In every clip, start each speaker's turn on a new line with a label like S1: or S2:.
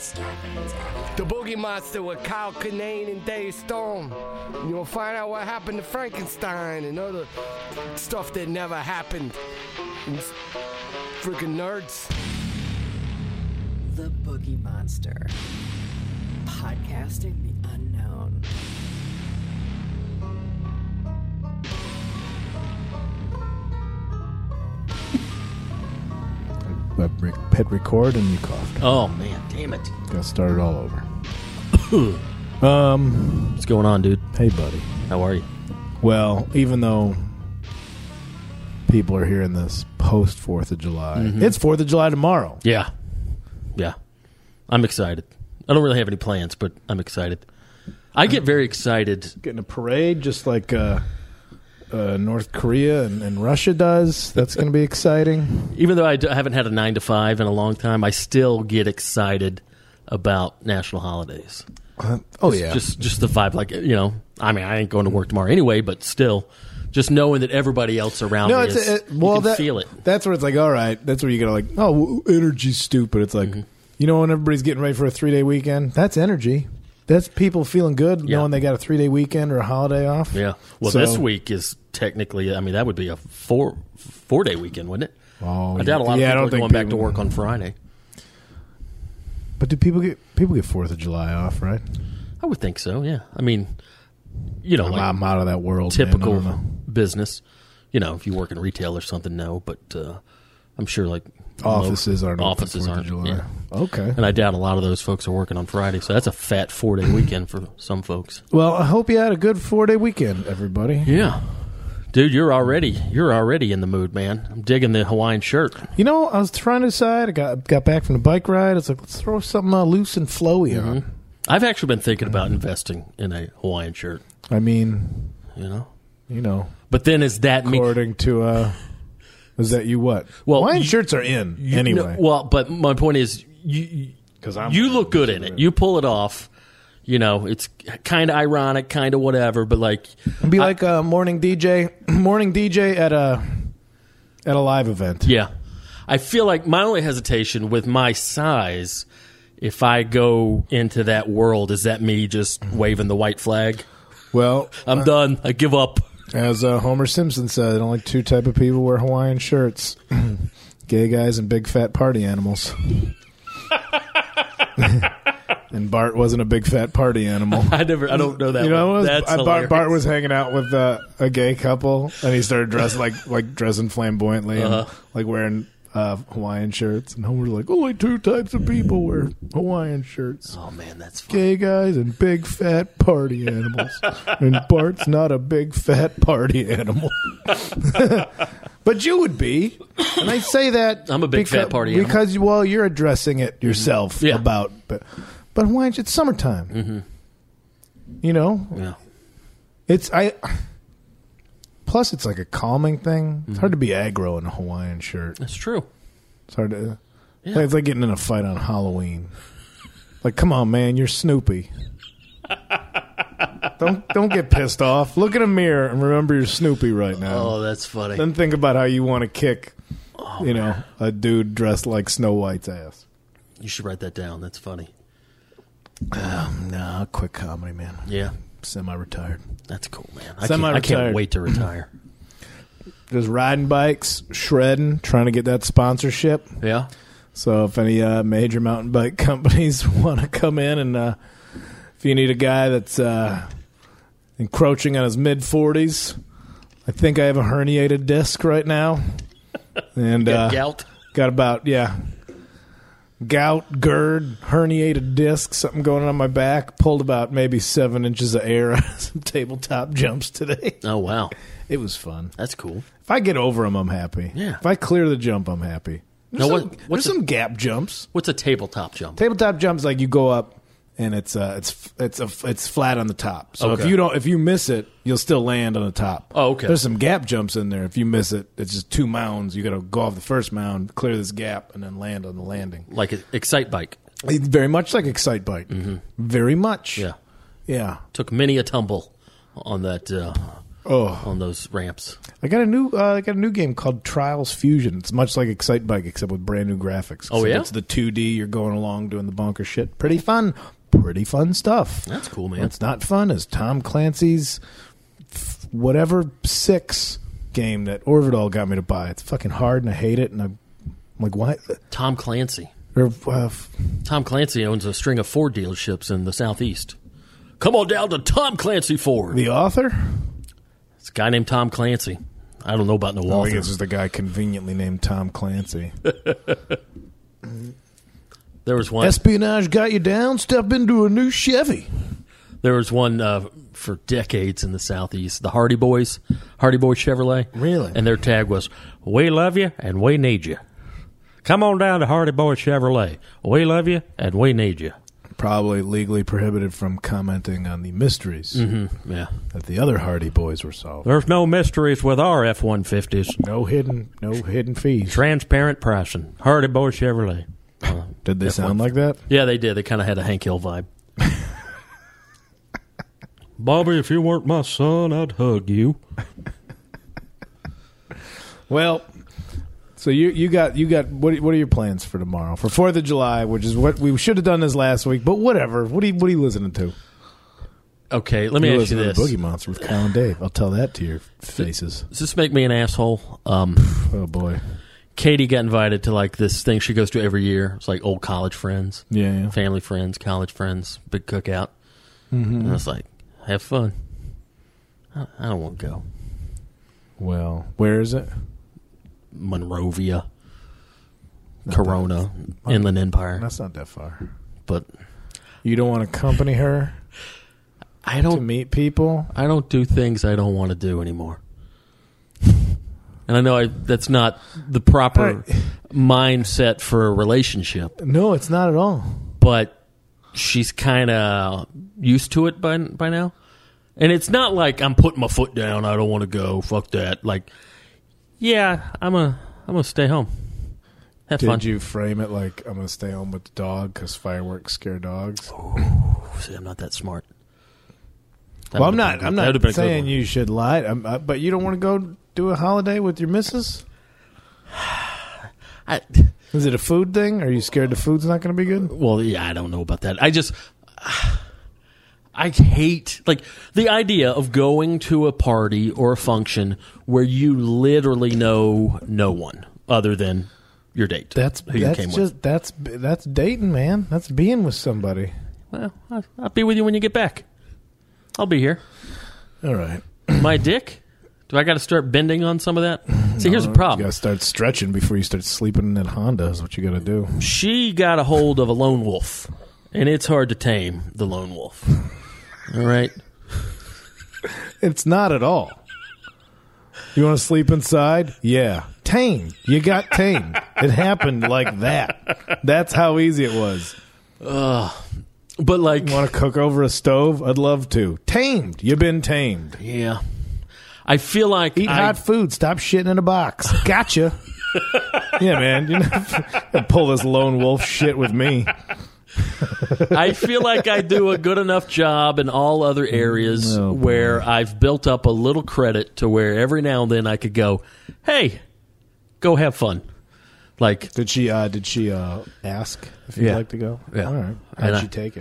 S1: The Boogie Monster with Kyle Kinane and Dave Storm. You'll find out what happened to Frankenstein and other stuff that never happened. Freaking nerds.
S2: The Boogie Monster. Podcasting the unknown.
S3: I hit record and you coughed.
S4: Oh, man. Damn it.
S3: Got started all over.
S4: What's going on, dude?
S3: Hey, buddy.
S4: How are you?
S3: Well, even though people are hearing this post 4th of July, it's 4th of July tomorrow.
S4: Yeah. Yeah. I'm excited. I don't really have any plans, but I'm excited. I get very excited.
S3: Getting a parade just like North Korea and Russia does. That's going to be exciting.
S4: Even though I haven't had a 9 to 5 in a long time, I still get excited about national holidays. Just the vibe. Like, you know, I mean, I ain't going to work tomorrow anyway, but still, just knowing that everybody else around me you can feel it.
S3: That's where it's like, all right, that's where you go like, oh, energy's stupid. It's like, you know, when everybody's getting ready for a 3-day weekend, that's energy. That's people feeling good knowing they got a 3-day weekend or a holiday off.
S4: Yeah. Well, this week is technically, I mean, that would be a 4-day weekend, wouldn't it?
S3: Oh,
S4: I doubt a lot of people are going back to work on Friday.
S3: But do people get 4th of July off, right?
S4: I would think so, yeah. I mean, you know,
S3: I'm out of that world.
S4: Typical business. You know, if you work in retail or something, no. But I'm sure, like,
S3: offices aren't
S4: offices
S3: open 4th
S4: aren't.
S3: of July.
S4: Yeah.
S3: Okay.
S4: And I doubt a lot of those folks are working on Friday, so that's a fat 4-day weekend for some folks.
S3: Well, I hope you had a good 4-day weekend, everybody.
S4: Yeah. Dude, you're already in the mood, man. I'm digging the Hawaiian shirt.
S3: You know, I was trying to decide. I got back from the bike ride. It's like, let's throw something loose and flowy on.
S4: I've actually been thinking about investing in a Hawaiian shirt.
S3: I mean,
S4: you
S3: know.
S4: But then is that
S3: according to is that you what? Well, Hawaiian shirts are in anyway.
S4: But my point is, you look good in it. You pull it off. You know, it's kind of ironic, kind of whatever, but like...
S3: It'd be like a morning DJ at a live event.
S4: Yeah. I feel like my only hesitation with my size, if I go into that world, is that me just waving the white flag?
S3: Well...
S4: I'm done. I give up.
S3: As Homer Simpson said, only 2 type of people wear Hawaiian shirts. Gay guys and big fat party animals. And Bart wasn't a big fat party animal.
S4: I don't know that.
S3: You know,
S4: That's
S3: Bart was hanging out with a gay couple, and he started dressing like dressing flamboyantly and like wearing Hawaiian shirts. And Homer's like, only 2 types of people wear Hawaiian shirts.
S4: Oh man, that's funny.
S3: Gay guys and big fat party animals. And Bart's not a big fat party animal. But you would be, and I say that
S4: I'm a big fat party animal
S3: because you're addressing it yourself about. But Hawaiian, it's summertime.
S4: Mm-hmm.
S3: You know?
S4: Yeah.
S3: Plus, it's like a calming thing. It's hard to be aggro in a Hawaiian shirt.
S4: That's true.
S3: It's hard to... Yeah. It's like getting in a fight on Halloween. Like, come on, man, you're Snoopy. Don't get pissed off. Look in a mirror and remember you're Snoopy right now.
S4: Oh, that's funny.
S3: Then think about how you want to kick, a dude dressed like Snow White's ass.
S4: You should write that down. That's funny.
S3: No, quick comedy, man.
S4: Yeah.
S3: Semi-retired.
S4: That's cool, man.
S3: I
S4: can't wait to retire.
S3: Just riding bikes, shredding, trying to get that sponsorship.
S4: Yeah.
S3: So if any major mountain bike companies want to come in and if you need a guy that's encroaching on his mid-40s, I think I have a herniated disc right now. And
S4: gout?
S3: Got about, gout, GERD, herniated disc, something going on my back. Pulled about maybe 7 inches of air out of some tabletop jumps today.
S4: Oh, wow.
S3: It was fun.
S4: That's cool.
S3: If I get over them, I'm happy.
S4: Yeah.
S3: If I clear the jump, I'm happy. There's some gap jumps.
S4: What's a tabletop jump?
S3: Tabletop jumps like you go up and it's flat on the top. So if you miss it, you'll still land on the top.
S4: Oh, okay.
S3: There's some gap jumps in there. If you miss it, it's just 2 mounds. You got to go off the first mound, clear this gap, and then land on the landing.
S4: Like an Excite Bike.
S3: Very much like Excite Bike. Mm-hmm. Very much.
S4: Yeah.
S3: Yeah.
S4: Took many a tumble on that. on those ramps.
S3: I got a new game called Trials Fusion. It's much like Excite Bike, except with brand new graphics.
S4: Oh, yeah?
S3: It's the 2D. You're going along doing the bonker shit. Pretty fun stuff.
S4: That's cool, man.
S3: What's not fun is Tom Clancy's whatever 6 game that Orvidal got me to buy. It's fucking hard, and I hate it, and I'm like, what?
S4: Tom Clancy.
S3: Or,
S4: Tom Clancy owns a string of Ford dealerships in the Southeast. Come on down to Tom Clancy Ford.
S3: the author?
S4: It's a guy named Tom Clancy. I don't know about no author.
S3: I guess it's the guy conveniently named Tom Clancy.
S4: There was one.
S3: Espionage got you down? Step into a new Chevy.
S4: There was one for decades in the Southeast, the Hardy Boys Chevrolet.
S3: Really?
S4: And their tag was, "We love you and we need you. Come on down to Hardy Boys Chevrolet. We love you and we need you."
S3: Probably legally prohibited from commenting on the mysteries
S4: Yeah.
S3: that the other Hardy Boys were solving.
S4: There's no mysteries with our F-150s.
S3: No hidden fees.
S4: Transparent pricing. Hardy Boys Chevrolet.
S3: Did they sound like that?
S4: Yeah, they did. They kind of had a Hank Hill vibe. Bobby, if you weren't my son, I'd hug you.
S3: Well, so you got what are your plans for tomorrow for 4th of July, which is what we should have done this last week, but whatever. What are you listening to?
S4: Okay, let me ask you this.
S3: To Boogie Monster with Kyle and Dave. I'll tell that to your faces.
S4: Does this make me an asshole?
S3: Oh boy.
S4: Katie got invited to like this thing she goes to every year. It's like old college friends,
S3: Yeah.
S4: family friends, college friends, big cookout. And I was like, have fun. I don't want to go.
S3: Well, where is it?
S4: Monrovia, Corona, Inland Empire.
S3: That's not that far.
S4: But
S3: You don't want to accompany her
S4: I
S3: to
S4: don't
S3: meet people?
S4: I don't do things I don't want to do anymore. And I know that's not the proper mindset for a relationship.
S3: No, it's not at all.
S4: But she's kind of used to it by now. And it's not like I'm putting my foot down, I don't want to go, fuck that. Like, yeah, I'm gonna stay home. Have fun.
S3: Did you frame it like, I'm going to stay home with the dog because fireworks scare dogs?
S4: See, I'm not that smart.
S3: Well, I'm not saying you should lie, but you don't want to go do a holiday with your missus? Is it a food thing? Are you scared the food's not going to be good?
S4: Well, yeah, I don't know about that. I hate, like, the idea of going to a party or a function where you literally know no one other than your date.
S3: That's dating, man. That's being with somebody.
S4: Well, I'll be with you when you get back. I'll be here.
S3: All right.
S4: My dick? Do I got to start bending on some of that? See, here's the problem.
S3: You got to start stretching before you start sleeping in that Honda is what you got to do.
S4: She got a hold of a lone wolf, and it's hard to tame the lone wolf. All right?
S3: It's not at all. You want to sleep inside? Yeah. Tamed. You got tamed. It happened like that. That's how easy it was.
S4: But like,
S3: you want to cook over a stove? I'd love to. Tamed. You've been tamed.
S4: Yeah. I feel like
S3: eat hot food. Stop shitting in a box. Gotcha. Yeah, man. You know, pull this lone wolf shit with me.
S4: I feel like I do a good enough job in all other areas where I've built up a little credit to where every now and then I could go, hey, go have fun. Like,
S3: did she ask if you'd like to go?
S4: Yeah.
S3: All right. How'd she take it?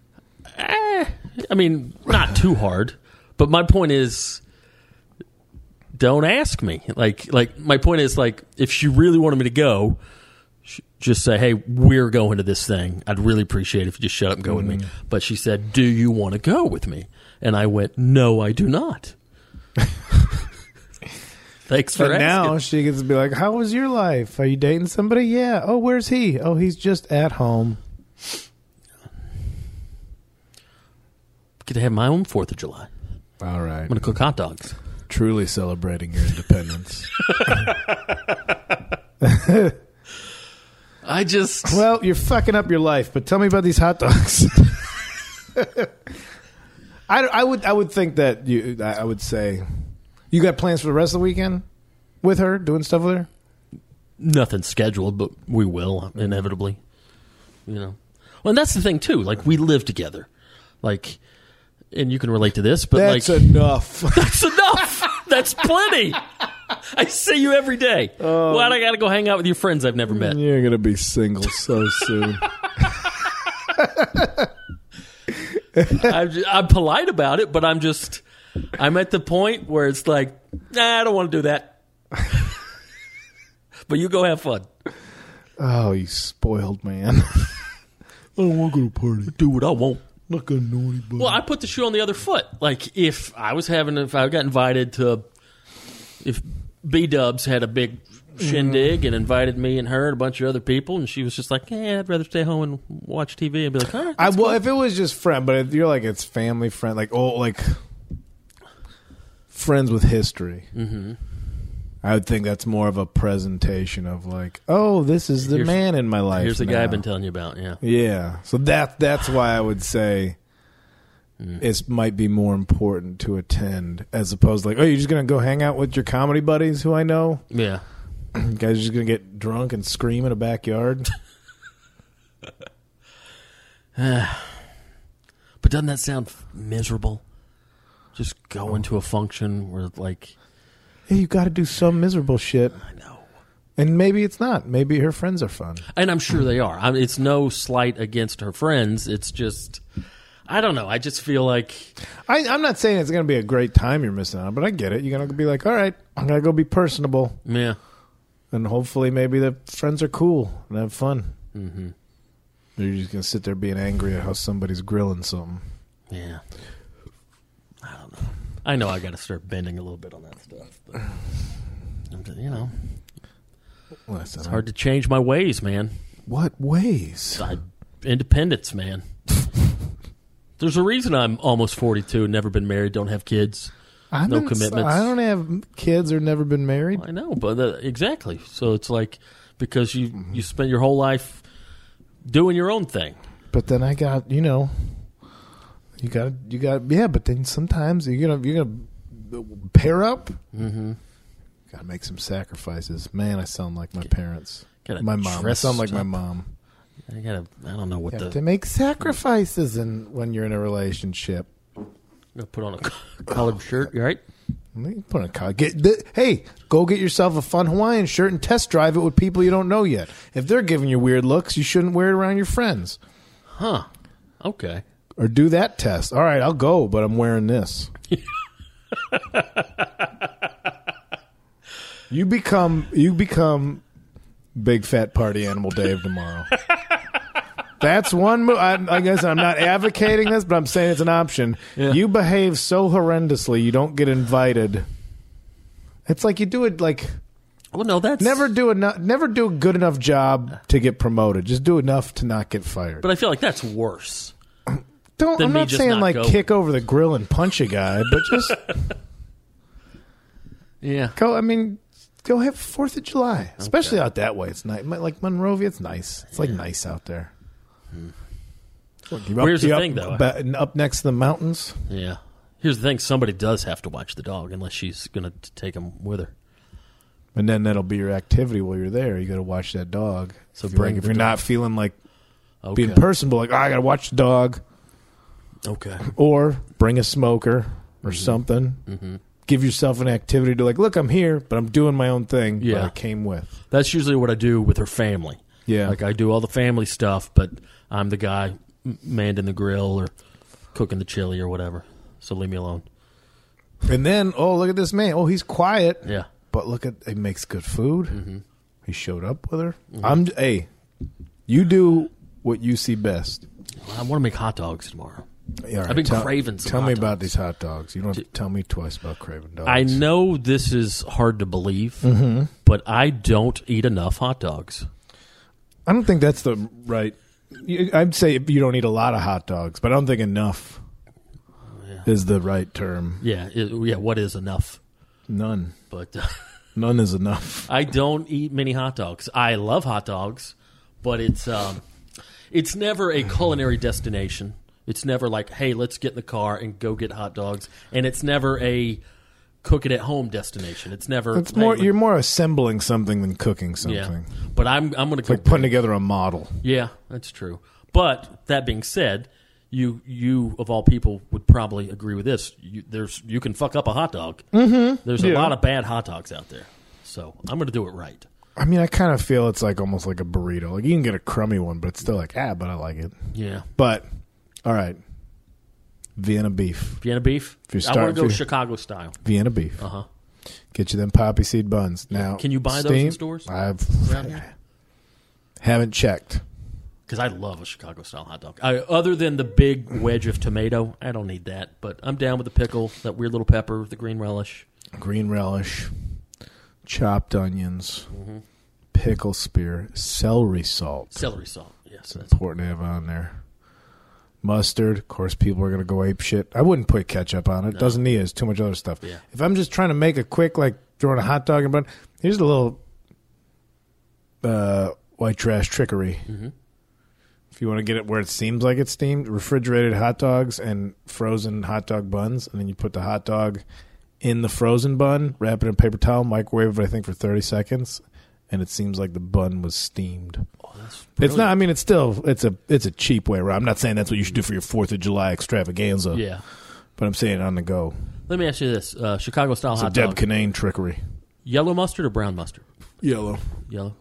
S4: I mean, not too hard. But my point is, don't ask me. Like my point is, like, if she really wanted me to go, just say, hey, we're going to this thing. I'd really appreciate it if you just shut up and go with me. But she said, do you want to go with me? And I went, no, I do not. Thanks for asking.
S3: Now she gets to be like, how was your life? Are you dating somebody? Yeah. Oh, where's he? Oh, he's just at home.
S4: Get to have my own 4th of July.
S3: All right.
S4: I'm going to cook hot dogs.
S3: Truly celebrating your independence. Well, you're fucking up your life, but tell me about these hot dogs. I would think that I would say, you got plans for the rest of the weekend with her, doing stuff with her?
S4: Nothing scheduled, but we will, inevitably. You know. Well, and that's the thing, too. Like, we live together. Like, and you can relate to this, but
S3: that's
S4: like...
S3: enough.
S4: That's enough! That's plenty. I see you every day. Why do I got to go hang out with your friends I've never met?
S3: You're going to be single so soon.
S4: I'm polite about it, but I'm at the point where it's like, nah, I don't want to do that. But you go have fun.
S3: Oh, you spoiled man. I don't want to go to a party.
S4: Do what I want.
S3: Not gonna know anybody.
S4: Well, I put the shoe on the other foot. Like if I got invited to, if B-Dubs had a big shindig and invited me and her and a bunch of other people, and she was just like, I'd rather stay home and watch TV, and be like, all right.
S3: If it was just friend, but if you're like it's family friend, like friends with history. Mm-hmm. I would think that's more of a presentation of like, oh, this is the man in my life.
S4: Here's the guy I've been telling you about. Yeah,
S3: yeah. So that's why I would say it might be more important to attend as opposed to like, oh, you're just gonna go hang out with your comedy buddies who I know.
S4: Yeah,
S3: you guys are just gonna get drunk and scream in a backyard.
S4: But doesn't that sound miserable? Just going to a function where like.
S3: Hey, you got to do some miserable shit.
S4: I know.
S3: And maybe it's not. Maybe her friends are fun.
S4: And I'm sure they are. It's no slight against her friends. It's just, I don't know. I just feel like...
S3: I'm not saying it's going to be a great time you're missing out, but I get it. You're going to be like, all right, I'm going to go be personable.
S4: Yeah.
S3: And hopefully maybe the friends are cool and have fun.
S4: Mm-hmm.
S3: You're just going to sit there being angry at how somebody's grilling something.
S4: Yeah. I don't know. I know I got to start bending a little bit on that stuff. But, it's hard to change my ways, man.
S3: What ways?
S4: Independence, man. There's a reason I'm almost 42, never been married, don't have kids, no commitments.
S3: I don't have kids or never been married.
S4: I know, but exactly. So it's like because you spent your whole life doing your own thing.
S3: But then I got, You got, yeah. But then sometimes you're gonna pair up.
S4: Mm-hmm.
S3: Got to make some sacrifices. Man, I sound like my parents. My mom. I sound like my mom.
S4: I don't know what
S3: you have to make sacrifices when you're in a relationship.
S4: I'm gonna put on a collared shirt. You right?
S3: Put on hey, go get yourself a fun Hawaiian shirt and test drive it with people you don't know yet. If they're giving you weird looks, you shouldn't wear it around your friends.
S4: Huh? Okay.
S3: Or do that test. All right, I'll go, but I'm wearing this. You become big fat party animal Dave tomorrow. That's one move. I guess I'm not advocating this, but I'm saying it's an option. Yeah. You behave so horrendously, you don't get invited. It's like you do it like.
S4: Well, no, that's
S3: never do a good enough job to get promoted. Just do enough to not get fired.
S4: But I feel like that's worse.
S3: I'm not saying like kick over the grill and punch a guy, but just
S4: yeah.
S3: Go have 4th of July, especially out that way. It's nice, like Monrovia. It's nice. It's like nice out there.
S4: Here's the thing, though.
S3: Up next to the mountains.
S4: Yeah. Here's the thing. Somebody does have to watch the dog unless she's going to take him with her.
S3: And then that'll be your activity while you're there. You got to watch that dog. So if you're not feeling like being personable, like I got to watch the dog.
S4: Okay.
S3: Or bring a smoker or something. Mm-hmm. Give yourself an activity to like, look, I'm here, but I'm doing my own thing. Yeah. But I came with.
S4: That's usually what I do with her family.
S3: Yeah.
S4: Like I do all the family stuff, but I'm the guy manding the grill or cooking the chili or whatever. So leave me alone.
S3: And then, look at this man. He's quiet.
S4: Yeah.
S3: But he makes good food.
S4: Mm-hmm.
S3: He showed up with her. Mm-hmm. You do what you see best.
S4: Well, I want to make hot dogs tomorrow.
S3: Yeah, right.
S4: I've been craving some
S3: Tell
S4: hot
S3: me
S4: dogs.
S3: about these hot dogs. You don't have to tell me twice about craving dogs.
S4: I know this is hard to believe,
S3: mm-hmm.
S4: but I don't eat enough hot dogs.
S3: I don't think that's the right... I'd say you don't eat a lot of hot dogs, but I don't think enough is the right term.
S4: Yeah, what is enough?
S3: None.
S4: But
S3: none is enough.
S4: I don't eat many hot dogs. I love hot dogs, but it's never a culinary destination. It's never like, hey, let's get in the car and go get hot dogs. And it's never a cook it at home destination. It's never.
S3: It's more. You're more assembling something than cooking something.
S4: Yeah. But I'm going to
S3: like putting together a model.
S4: Yeah, that's true. But that being said, you of all people would probably agree with this. You can fuck up a hot dog. Mm-hmm. There's a lot of bad hot dogs out there, so I'm going to do it right.
S3: I mean, I kind of feel it's like almost like a burrito. Like you can get a crummy one, but it's still like but I like it.
S4: Yeah.
S3: But all right, Vienna beef.
S4: Vienna beef. I want to go Chicago style.
S3: Vienna beef.
S4: Uh-huh.
S3: Get you them poppy seed buns. Now,
S4: can you buy those in stores?
S3: Haven't checked.
S4: Because I love a Chicago-style hot dog. Other than the big wedge of tomato, I don't need that. But I'm down with the pickle, that weird little pepper, the green relish.
S3: Green relish, chopped onions, pickle spear, celery salt.
S4: Celery salt, yes.
S3: That's important to have on there. Mustard. Of course, people are going to go ape shit. I wouldn't put ketchup on it. No. Doesn't need it. It's too much other stuff.
S4: Yeah.
S3: If I'm just trying to make a quick, like, throwing a hot dog in bun, here's a little white trash trickery. Mm-hmm. If you want to get it where it seems like it's steamed, refrigerated hot dogs and frozen hot dog buns, and then you put the hot dog in the frozen bun, wrap it in a paper towel, microwave it, I think, for 30 seconds, and it seems like the bun was steamed.
S4: Oh, that's
S3: it's not. I mean, it's a cheap way around. I'm not saying that's what you should do for your 4th of July extravaganza.
S4: Yeah,
S3: but I'm saying on the go.
S4: Let me ask you this: Chicago style hot
S3: dog.
S4: Deb
S3: Kinane trickery.
S4: Yellow mustard or brown mustard?
S3: Yellow.
S4: Yellow.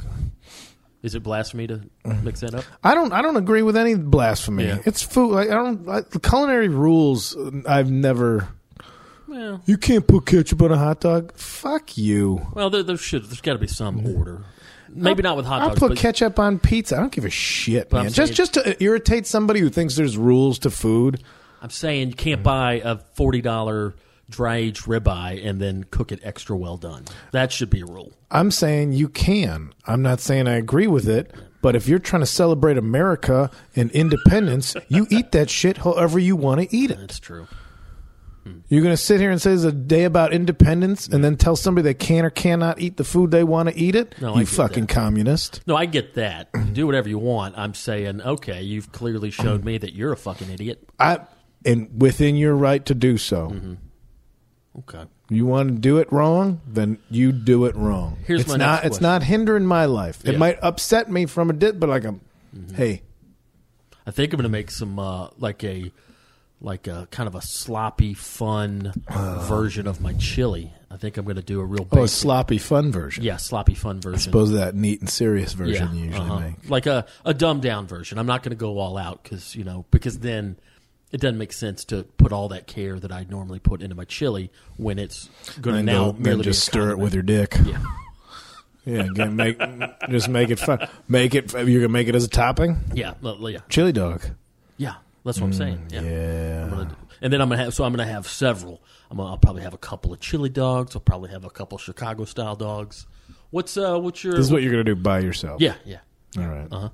S4: Is it blasphemy to mix that up?
S3: I don't agree with any blasphemy. Yeah. It's food. The culinary rules. I've never.
S4: Well,
S3: you can't put ketchup on a hot dog. Fuck you.
S4: Well, there's got to be some order. Maybe not with hot dogs.
S3: I'll put ketchup on pizza. I don't give a shit, man. Just to irritate somebody who thinks there's rules to food.
S4: I'm saying you can't buy a $40 dry-aged ribeye and then cook it extra well done. That should be a rule.
S3: I'm saying you can. I'm not saying I agree with it, but if you're trying to celebrate America and independence, you eat that shit however you want to eat it.
S4: That's true.
S3: You're going to sit here and say it's a day about independence and then tell somebody they can or cannot eat the food they want to eat it? No, you fucking communist.
S4: No, I get that. You do whatever you want. I'm saying, okay, you've clearly showed me that you're a fucking idiot.
S3: And within your right to do so.
S4: Mm-hmm. Okay.
S3: You want to do it wrong, then you do it wrong.
S4: Here's my next question.
S3: It's not hindering my life. It might upset me from a dip, but hey.
S4: I think I'm going to make some like a kind of a sloppy, fun version of my chili. I think I'm going to do a real basic.
S3: A sloppy, fun version.
S4: Yeah, sloppy, fun version.
S3: I suppose that neat and serious version you usually make.
S4: Like a dumbed down version. I'm not going to go all out because then it doesn't make sense to put all that care that I normally put into my chili when it's going to now merely
S3: just stir it with your dick.
S4: Yeah.
S3: Yeah, just make it fun. You're gonna make it as a topping.
S4: Yeah.
S3: Chili dog.
S4: Yeah, that's what I'm saying. Yeah. And then I'm gonna have several. I'll probably have a couple of chili dogs. I'll probably have a couple of Chicago style dogs. What's your?
S3: This is what you're gonna do by yourself.
S4: Yeah.
S3: All right.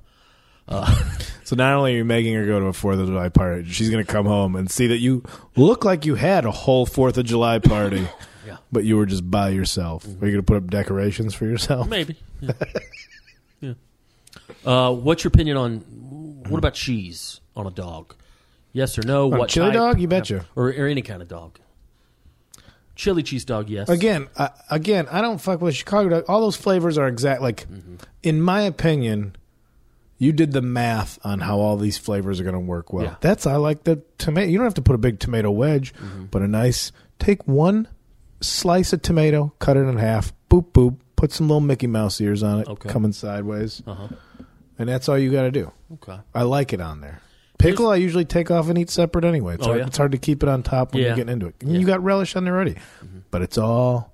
S3: So not only are you making her go to a 4th of July party, she's going to come home and see that you look like you had a whole 4th of July party, but you were just by yourself. Mm-hmm. Are you going to put up decorations for yourself?
S4: Maybe. Yeah. What's your opinion on what about cheese on a dog? Yes or no?
S3: What chili type? Dog? You betcha.
S4: Or any kind of dog. Chili cheese dog, yes.
S3: Again, I don't fuck with Chicago dog. All those flavors are exact. In my opinion. You did the math on how all these flavors are going to work well.
S4: Yeah.
S3: I like the tomato. You don't have to put a big tomato wedge, but take one slice of tomato, cut it in half, boop, boop, put some little Mickey Mouse ears on it, coming sideways. And that's all you got to do.
S4: Okay.
S3: I like it on there. Pickle, I usually take off and eat separate anyway. It's hard to keep it on top when you're getting into it. You got relish on there already. But it's all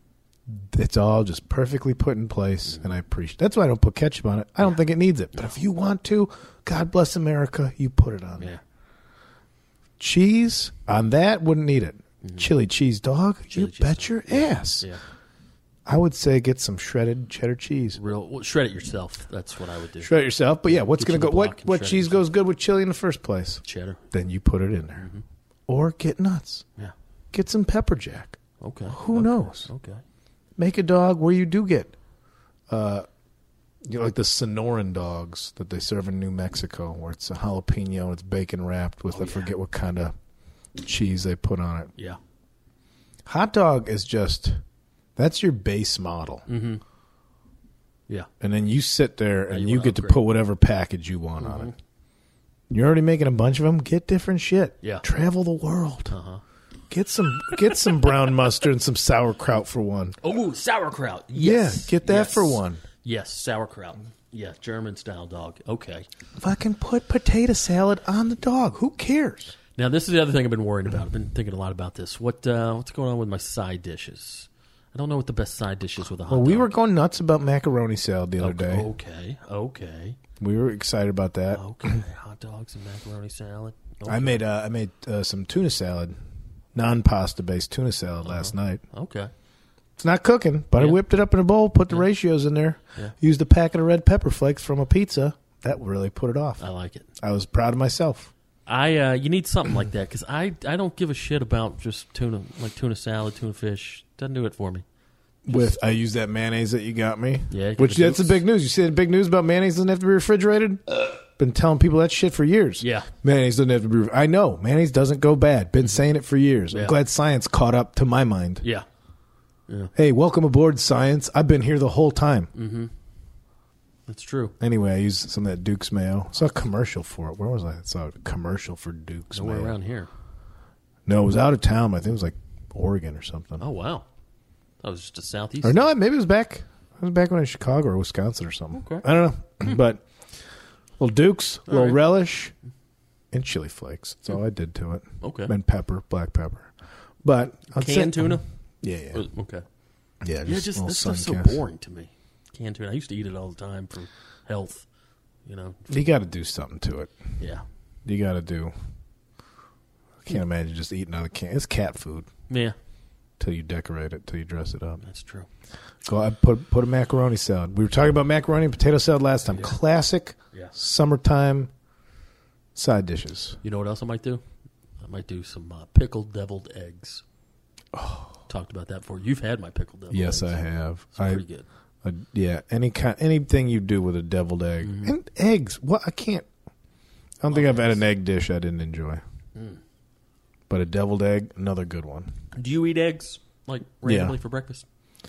S3: just perfectly put in place, and I appreciate. That's why I don't put ketchup on it. I don't think it needs it. But if you want to, God bless America, you put it on there. Cheese on that wouldn't need it. Chili cheese dog, bet your ass.
S4: Yeah.
S3: I would say get some shredded cheddar cheese.
S4: Shred it yourself. That's what I would do.
S3: Shred it yourself. But what's going to go? What cheese goes good with chili in the first place?
S4: Cheddar.
S3: Then you put it in there, or get nuts.
S4: Yeah.
S3: Get some pepper jack.
S4: Okay.
S3: Who knows?
S4: Okay.
S3: Make a dog where you do get, like the Sonoran dogs that they serve in New Mexico, where it's a jalapeno and it's bacon wrapped with I forget what kind of cheese they put on it.
S4: Yeah.
S3: Hot dog is that's your base model.
S4: Mm-hmm. Yeah.
S3: And then you sit there and you get to put whatever package you want on it. You're already making a bunch of them. Get different shit.
S4: Yeah.
S3: Travel the world.
S4: Uh-huh.
S3: Get some brown mustard and some sauerkraut for one.
S4: Oh, sauerkraut. Yes.
S3: Yeah, get that for one.
S4: Yes, sauerkraut. Yeah, German style dog. Okay.
S3: Fucking put potato salad on the dog. Who cares?
S4: Now, this is the other thing I've been worried about. I've been thinking a lot about this. What's going on with my side dishes? I don't know what the best side dish is with a hot dog.
S3: We were going nuts about macaroni salad the other day.
S4: Okay.
S3: We were excited about that.
S4: Okay, hot dogs and macaroni salad. Okay.
S3: I made some tuna salad, non-pasta based tuna salad last night.
S4: Okay.
S3: It's not cooking, but I whipped it up in a bowl, put the ratios in there, used a packet of red pepper flakes from a pizza. That really put it off.
S4: I like it.
S3: I was proud of myself.
S4: You need something like that because I don't give a shit about just tuna, like tuna salad, tuna fish. Doesn't do it for me.
S3: I use that mayonnaise that you got me.
S4: Yeah,
S3: which that's the big news. You see the big news about mayonnaise doesn't have to be refrigerated? Been telling people that shit for years.
S4: Yeah.
S3: Mayonnaise doesn't have to be. I know. Mayonnaise doesn't go bad. Been saying it for years.
S4: Yeah.
S3: I'm glad science caught up to my mind.
S4: Yeah.
S3: Hey, welcome aboard, science. I've been here the whole time.
S4: Mm-hmm. That's true.
S3: Anyway, I used some of that Duke's mayo. I saw a commercial for it. Where was I? I saw a commercial for Duke's
S4: Nowhere
S3: mayo.
S4: around here.
S3: No, it was out of town. I think it was like Oregon or something.
S4: Oh, wow. That was just a southeast.
S3: Or no, maybe it was back. It was back when I was in Chicago or Wisconsin or something.
S4: Okay.
S3: I don't know. But little Duke's, little relish, and chili flakes. That's all I did to it.
S4: Okay.
S3: And pepper, black pepper. But
S4: canned tuna?
S3: Yeah.
S4: Okay.
S3: Yeah,
S4: This
S3: little
S4: stuff's so
S3: Suncast.
S4: boring to me. Canned tuna. I used to eat it all the time for health. You know.
S3: You got to do something to it.
S4: Yeah.
S3: You got to do. I can't imagine just eating out of can. It's cat food.
S4: Yeah.
S3: Till you decorate it, till you dress it up.
S4: That's true.
S3: Go ahead, put a macaroni salad. We were talking about macaroni and potato salad last time.
S4: Yeah.
S3: Classic summertime side dishes.
S4: You know what else I might do? I might do some pickled deviled eggs. Oh. Talked about that before. You've had my pickled deviled eggs.
S3: Yes, I have.
S4: It's pretty good.
S3: Yeah, anything you do with a deviled egg. And eggs. What? I don't think I've had an egg dish I didn't enjoy. But a deviled egg, another good one.
S4: Do you eat eggs like randomly for breakfast?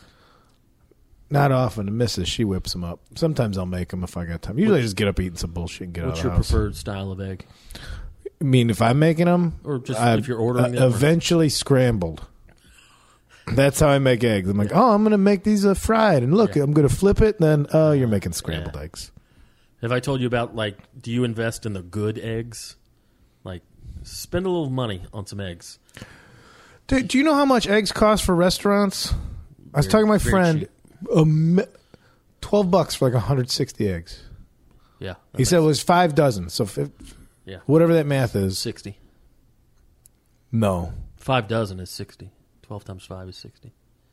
S3: Not often. The missus, she whips them up. Sometimes I'll make them if I got time. Usually I just get up eating some bullshit and get out of the house.
S4: What's your preferred style of egg?
S3: I mean, if I'm making them?
S4: Or just if you're ordering them?
S3: Eventually scrambled. That's how I make eggs. I'm like, I'm going to make these fried. And look, I'm going to flip it. And then, you're making scrambled eggs.
S4: Have I told you about, do you invest in the good eggs? Like, spend a little money on some eggs.
S3: Dude, do you know how much eggs cost for restaurants? I was talking to my friend. $12 for like 160 eggs.
S4: Yeah.
S3: He said it was 5 dozen. So whatever that math is.
S4: 60.
S3: No.
S4: 5 dozen is 60. 12 times 5 is 60.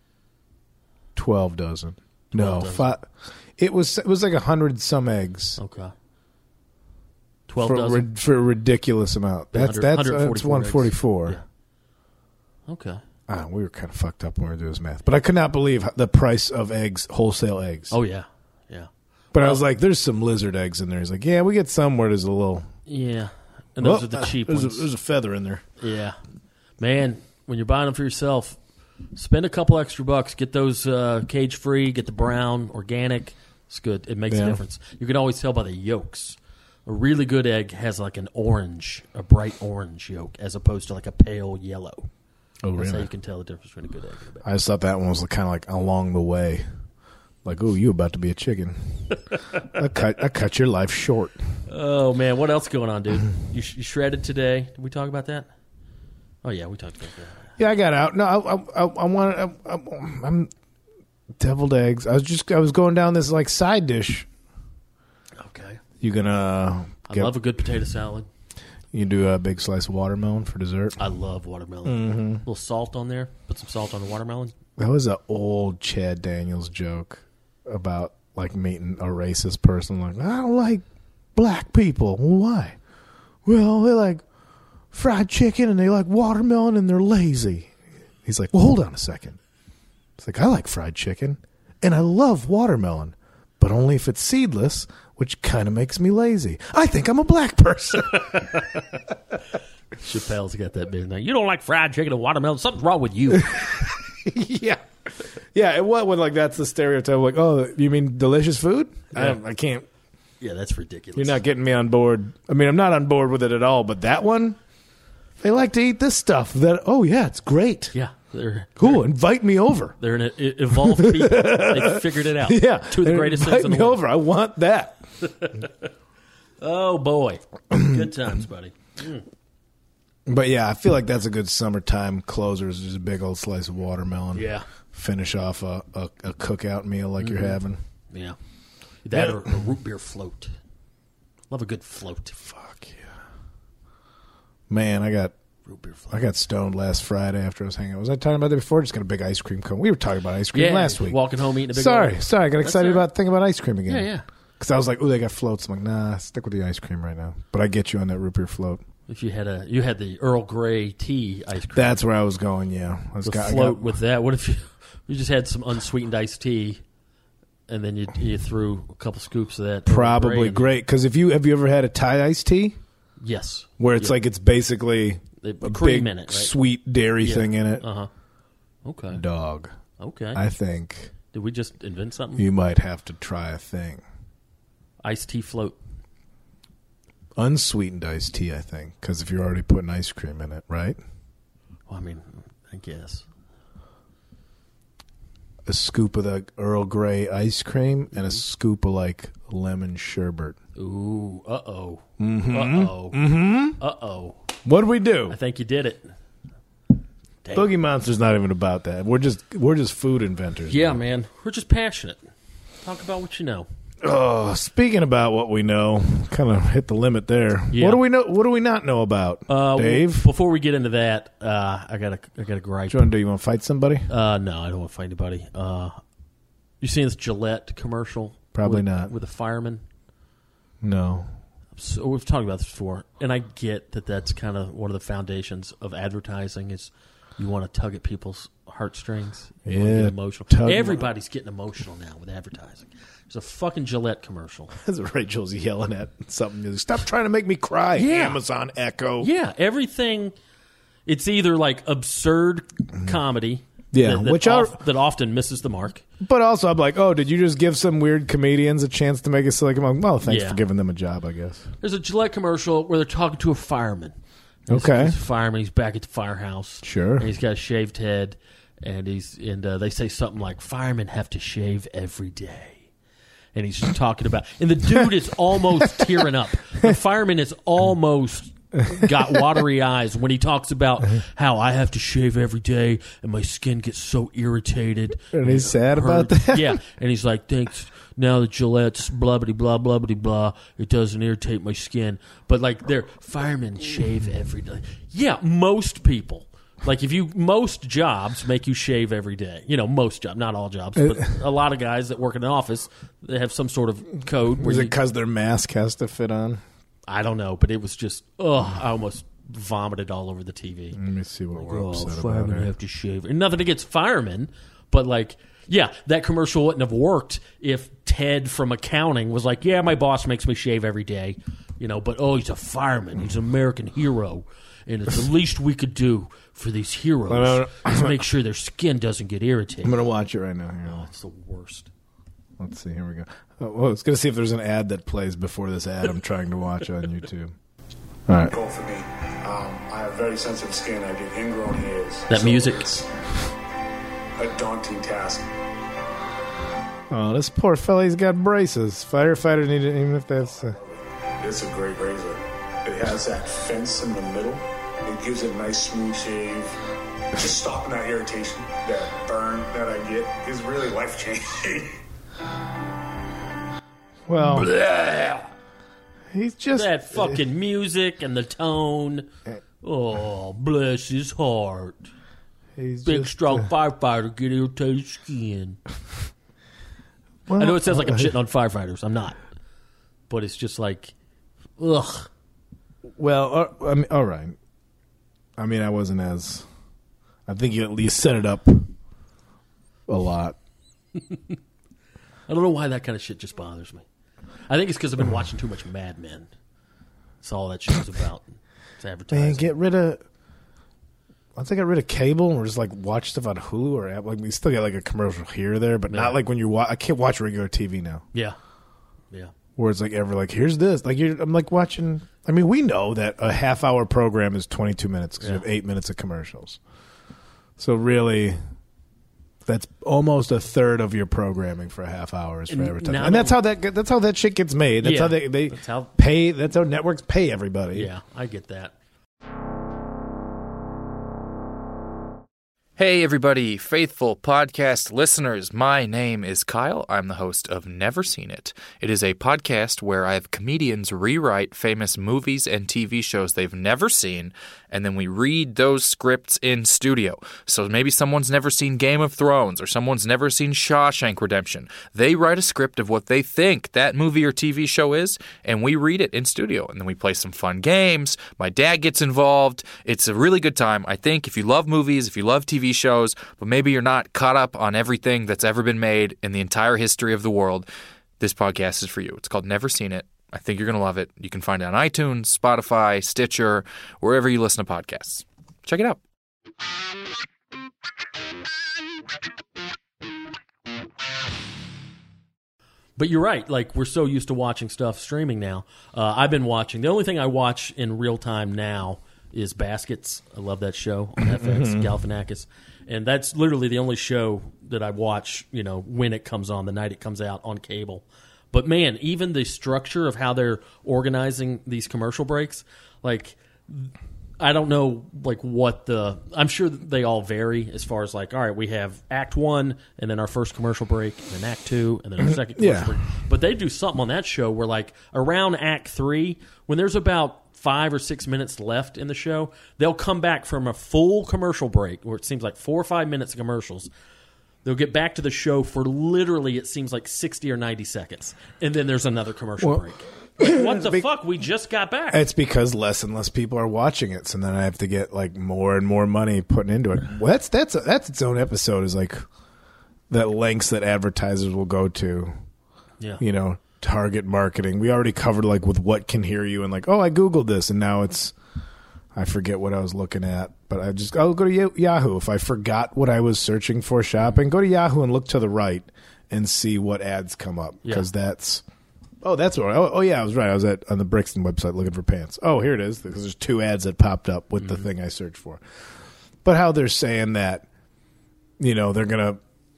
S3: 12 dozen. No,
S4: 12 dozen.
S3: 5. It was like 100 some eggs.
S4: Okay. 12 dozen
S3: for a ridiculous amount. That's 144.
S4: Yeah. Okay.
S3: We were kind of fucked up when we were doing this math, but I could not believe the price of eggs, wholesale eggs.
S4: Oh yeah, yeah.
S3: But I was like, "There's some lizard eggs in there." He's like, "Yeah, we get some where there's a little."
S4: Yeah, and those are the cheap ones.
S3: There's a feather in there.
S4: Yeah, man. When you're buying them for yourself, spend a couple extra bucks. Get those cage free. Get the brown, organic. It's good. It makes a difference. You can always tell by the yolks. A really good egg has like a bright orange yolk, as opposed to like a pale yellow.
S3: Oh, really?
S4: That's how you can tell the difference between a good egg and a bad.
S3: I just thought that one was kind of like along the way. Like, oh, you about to be a chicken. I cut your life short.
S4: Oh, man. What else going on, dude? You shredded today. Did we talk about that? Oh, yeah, we talked about that.
S3: Yeah, I got out. No, I'm deviled eggs. I was going down this like side dish.
S4: Okay.
S3: You gonna?
S4: I love a good potato salad.
S3: You can do a big slice of watermelon for dessert.
S4: I love watermelon. A little salt on there. Put some salt on the watermelon.
S3: That was an old Chad Daniels joke about like meeting a racist person. Like, I don't like black people. Why? Well, they like fried chicken and they like watermelon and they're lazy. He's like, well, hold on a second. It's like, I like fried chicken and I love watermelon, but only if it's seedless, which kind of makes me lazy. I think I'm a black person.
S4: Chappelle's got that bit now. You don't like fried chicken and watermelon. Something's wrong with you.
S3: Yeah. Yeah, and what when like that's the stereotype, like, oh, you mean delicious food?
S4: Yeah.
S3: I can't.
S4: Yeah, that's ridiculous.
S3: You're not getting me on board. I mean, I'm not on board with it at all, but that one, they like to eat this stuff. Oh, yeah, it's great.
S4: Yeah.
S3: Cool, invite me over.
S4: They're an evolved people. They figured it out.
S3: Yeah.
S4: Two of the greatest things in the world.
S3: Invite me over. I want that.
S4: Oh, boy. Good times, buddy.
S3: But, yeah, I feel like that's a good summertime closer. Is just a big old slice of watermelon.
S4: Yeah.
S3: Finish off a cookout meal like you're having.
S4: Yeah. That or a root beer float. Love a good float.
S3: Fuck, yeah. Man, I got stoned last Friday after I was hanging out. Was I talking about that before? Just got a big ice cream cone. We were talking about ice cream last week.
S4: Walking home eating a big
S3: Sorry. I got excited about thinking about ice cream again.
S4: Yeah.
S3: Because I was like, they got floats. I'm like, nah, stick with the ice cream right now. But I get you on that root beer float.
S4: If you had the Earl Grey tea ice cream.
S3: That's where I was going, yeah.
S4: Float with that. What if you just had some unsweetened iced tea and then you threw a couple scoops of that?
S3: Probably great. Because have you ever had a Thai iced tea?
S4: Yes.
S3: Where it's like it's basically a
S4: cream
S3: big
S4: in it, right?
S3: sweet dairy thing in it.
S4: Uh-huh. Okay.
S3: Dog.
S4: Okay.
S3: I think
S4: Did we just invent something?
S3: you might have to try a thing.
S4: Iced tea float.
S3: Unsweetened iced tea, I think. Because if you're already putting ice cream in it, right?
S4: Well, I mean, I guess.
S3: A scoop of the Earl Grey ice cream and a scoop of like lemon sherbet.
S4: Ooh, uh-oh.
S3: Mm-hmm.
S4: Uh-oh.
S3: Mm-hmm.
S4: Uh-oh.
S3: What do we do?
S4: I think you did it. Damn.
S3: Boogie Monster's not even about that. We're just food inventors.
S4: Yeah, man. We're just passionate. Talk about what you know.
S3: Oh, speaking about what we know, kind of hit the limit there.
S4: Yeah.
S3: What do we know? What do we not know about, Dave?
S4: Before we get into that, I got a gripe.
S3: You want to fight somebody?
S4: No, I don't want to fight anybody. You seen this Gillette commercial?
S3: Probably not.
S4: With a fireman?
S3: No.
S4: So we've talked about this before, and I get that that's kind of one of the foundations of advertising is you want to tug at people's heartstrings. You want to get emotional. Everybody's getting emotional now with advertising. There's a fucking Gillette commercial.
S3: That's what Rachel's yelling at something. Stop trying to make me cry, Amazon Echo.
S4: Yeah, everything. It's either like absurd comedy that often misses the mark.
S3: But also, I'm like, did you just give some weird comedians a chance to make a silly commercial? Well, thanks for giving them a job, I guess.
S4: There's a Gillette commercial where they're talking to a fireman.
S3: Okay.
S4: He's a fireman. He's back at the firehouse.
S3: Sure.
S4: And he's got a shaved head, and they say something like, "Firemen have to shave every day." And he's just talking about, and the dude is almost tearing up. The fireman is almost got watery eyes when he talks about how I have to shave every day and my skin gets so irritated.
S3: And he's sad about that?
S4: Yeah. And he's like, thanks. Now the Gillette's blah, blah, blah, blah, blah, blah. It doesn't irritate my skin. But like, they're firemen shave every day. Yeah, most people. Like most jobs make you shave every day. Most jobs, not all jobs, but a lot of guys that work in an office, they have some sort of code.
S3: Was it because their mask has to fit on?
S4: I don't know, but it was just, I almost vomited all over the TV.
S3: Let me see what we're upset about.
S4: Firemen have to shave. And nothing against firemen, but like, yeah, that commercial wouldn't have worked if Ted from accounting was like, yeah, my boss makes me shave every day, but he's a fireman. He's an American hero. And it's the least we could do for these heroes is make sure their skin doesn't get irritated.
S3: I'm going to watch it right now. Here.
S4: Oh, it's the worst.
S3: Let's see. Here we go. I was going to see if there's an ad that plays before this ad I'm trying to watch on YouTube. All right.
S5: Goal for me. I have very sensitive skin. I get ingrown hairs.
S4: That music.
S5: It's a daunting task.
S3: Oh, this poor fella, he's got braces. Firefighter need it, even if that's...
S5: It's a great razor. It has that fence in the middle. It gives it a nice smooth shave. Just stopping that irritation, that burn that I get is really life-changing.
S3: Well,
S4: Blech.
S3: He's just...
S4: That fucking music and the tone. Oh, bless his heart.
S3: He's
S4: Big,
S3: just,
S4: strong firefighter get irritated skin.
S3: Well,
S4: I know it sounds like I'm shitting on firefighters. I'm not. But it's just like, ugh.
S3: Well, I mean, all right. I mean, I wasn't as... I think you at least set it up a lot.
S4: I don't know why that kind of shit just bothers me. I think it's because I've been watching too much Mad Men. That's all that show's about. It's advertising.
S3: Man, get rid of... Once I got rid of cable and just like watch stuff on Hulu or app, like we still get like a commercial here or there, but not like when you're I can't watch regular TV now.
S4: Yeah. Yeah.
S3: where it's like here's this. Like I'm like watching. I mean, we know that a half-hour program is 22 minutes because you have 8 minutes of commercials. So really, that's almost a third of your programming for a half hour is for advertising, and that's how that shit gets made. That's how they pay. That's how networks pay everybody.
S4: Yeah, I get that.
S6: Hey everybody, faithful podcast listeners. My name is Kyle. I'm the host of Never Seen It. It is a podcast where I have comedians rewrite famous movies and TV shows they've never seen, and then we read those scripts in studio. So maybe someone's never seen Game of Thrones, or someone's never seen Shawshank Redemption. They write a script of what they think that movie or TV show is, and we read it in studio. And then we play some fun games. My dad gets involved. It's a really good time. I think if you love movies, if you love TV shows, but maybe you're not caught up on everything that's ever been made in the entire history of the world, this podcast is for you. It's called Never Seen It. I think you're going to love it. You can find it on iTunes, Spotify, Stitcher, wherever you listen to podcasts. Check it out.
S4: But you're right. Like, we're so used to watching stuff streaming now. I've been watching. The only thing I watch in real time now is Baskets. I love that show on FX, Galifianakis. And that's literally the only show that I watch, when it comes on, the night it comes out on cable. But, man, even the structure of how they're organizing these commercial breaks, like, I don't know, like, I'm sure they all vary as far as, like, all right, we have Act 1, and then our first commercial break, and then Act 2, and then our second commercial break. But they do something on that show where, like, around Act 3, when there's about 5 or 6 minutes left in the show, they'll come back from a full commercial break, where it seems like 4 or 5 minutes of commercials. They'll get back to the show for literally, it seems like 60 or 90 seconds. And then there's another commercial break. Like, what the fuck? We just got back.
S3: It's because less and less people are watching it. So then I have to get like more and more money putting into it. Well, that's its own episode, is like the lengths that advertisers will go to. Yeah. Target marketing. We already covered like with What Can Hear You and like, oh, I Googled this. And now I forget what I was looking at, but I'll go to Yahoo. If I forgot what I was searching for shopping, go to Yahoo and look to the right and see what ads come up. Because that's what, yeah, I was right. I was on the Brixton website looking for pants. Oh, here it is. Because there's 2 ads that popped up with the thing I searched for. But how they're saying that, they're going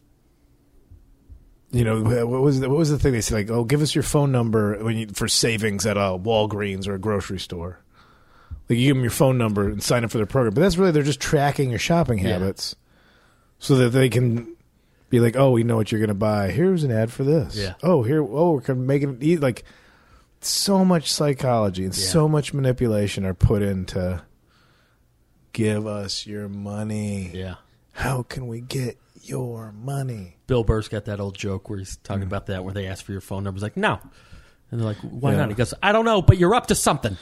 S3: to, what was the thing they said? Like, oh, give us your phone number for savings at a Walgreens or a grocery store. Like, you give them your phone number and sign up for their program. But that's really, they're just tracking your shopping habits so that they can be like, oh, we know what you're going to buy. Here's an ad for this. Yeah. We're going to make it easy. Like, so much psychology and so much manipulation are put into give us your money. Yeah. How can we get your money?
S4: Bill Burr's got that old joke where he's talking about that, where they ask for your phone number. He's like, no. And they're like, why not? He goes, I don't know, but you're up to something.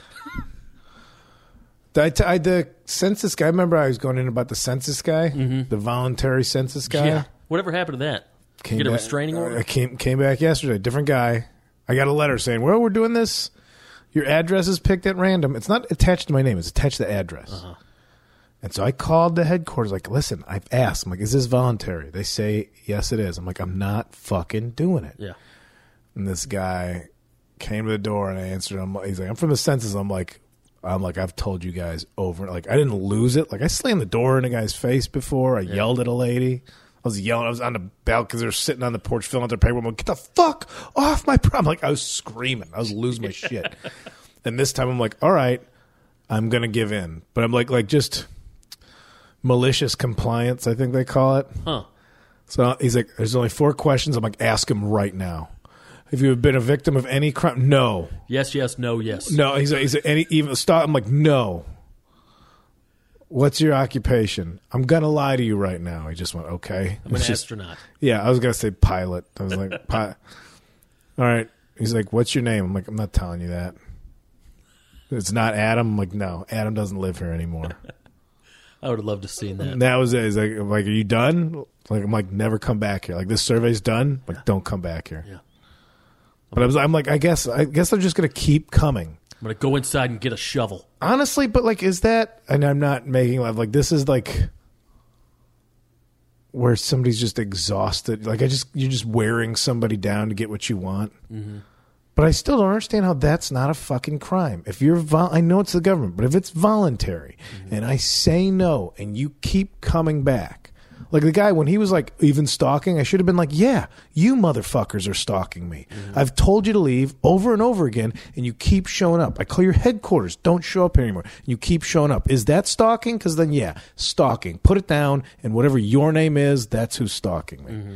S3: The census guy, I remember I was going in about the census guy, the voluntary census guy. Yeah.
S4: Whatever happened to that? Get a restraining order?
S3: I came back yesterday, different guy. I got a letter saying, well, we're doing this. Your address is picked at random. It's not attached to my name. It's attached to the address. Uh-huh. And so I called the headquarters, like, listen, I've asked. I'm like, is this voluntary? They say, yes, it is. I'm like, I'm not fucking doing it. Yeah. And this guy came to the door and I answered him. He's like, I'm from the census. I'm like, I've told you guys over. Like, I didn't lose it. Like, I slammed the door in a guy's face before. I yelled at a lady. I was yelling. I was on the balcony because they were sitting on the porch filling out their paper. I'm like, get the fuck off my problem. Like, I was screaming. I was losing my shit. And this time I'm like, all right, I'm going to give in. But I'm like just malicious compliance, I think they call it. Huh. So he's like, there's only 4 questions. I'm like, ask him right now. Have you been a victim of any crime? No.
S4: Yes, no, yes.
S3: No, he's like even stop. I'm like, no. What's your occupation? I'm gonna lie to you right now. He just went, okay.
S4: I'm an astronaut.
S3: Yeah, I was gonna say pilot. I was like, all right. He's like, what's your name? I'm like, I'm not telling you that. It's not Adam. I'm like, no, Adam doesn't live here anymore.
S4: I would have loved to have seen that.
S3: And that was it. He's like, are you done? Like, I'm like, never come back here. Like, this survey's done. Like, don't come back here. Yeah. But I'm like, I guess they're just going to keep coming.
S4: I'm going to go inside and get a shovel.
S3: Honestly, but like, is that, and I'm not making life, like, this is like where somebody's just exhausted. Like, you're just wearing somebody down to get what you want. Mm-hmm. But I still don't understand how that's not a fucking crime. If you're, I know it's the government, but if it's voluntary and I say no and you keep coming back, like the guy when he was like even stalking, I should have been like, yeah, you motherfuckers are stalking me. I've told you to leave over and over again and you keep showing up. I call your headquarters, don't show up here anymore. And you keep showing up. Is that stalking? Because then, yeah, stalking. Put it down and whatever your name is, that's who's stalking me.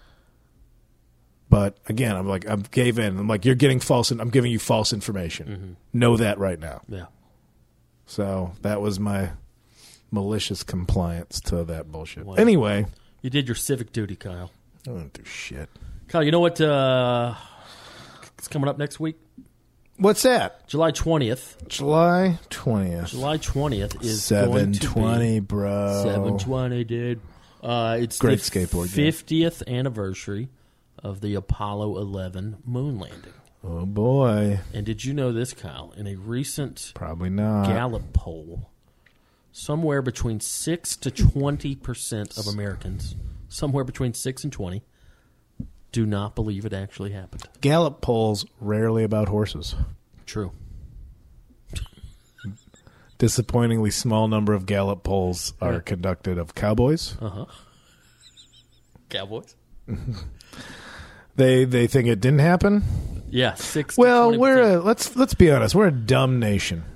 S3: But again, I'm like, I gave in. I'm like, you're getting false, and I'm giving you false information. Know that right now.
S4: Yeah.
S3: So that was my malicious compliance to that bullshit. Wow. Anyway,
S4: you did your civic duty, Kyle.
S3: I don't do shit.
S4: Kyle, you know what? It's coming up next week.
S3: What's that?
S4: July 20th.
S3: July 20th.
S4: July 20th is
S3: 7/20, bro.
S4: 7/20, dude. It's
S3: great
S4: the
S3: skateboard game.
S4: 50th anniversary of the Apollo 11 moon landing.
S3: Oh, boy.
S4: And did you know this, Kyle? In a recent
S3: Probably not.
S4: Gallup poll, somewhere between 6 to 20% of Americans, somewhere between 6 and 20, do not believe it actually happened.
S3: Gallup polls rarely about horses.
S4: True.
S3: Disappointingly small number of Gallup polls are conducted of cowboys.
S4: Cowboys?
S3: They think it didn't happen.
S4: Yeah, 6.
S3: Well,
S4: to 20%.
S3: we're let's be honest. We're a dumb nation.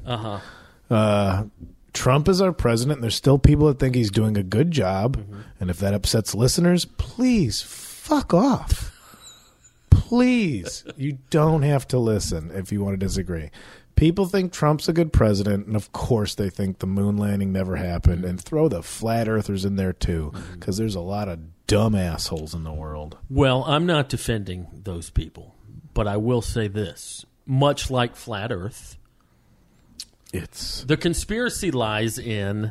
S3: Trump is our president, and there's still people that think he's doing a good job. And if that upsets listeners, please fuck off. Please, you don't have to listen if you want to disagree. People think Trump's a good president, and of course they think the moon landing never happened. And throw the flat earthers in there too, because there's a lot of dumb assholes in the world.
S4: Well, I'm not defending those people, but I will say this. Much like Flat Earth, the conspiracy lies in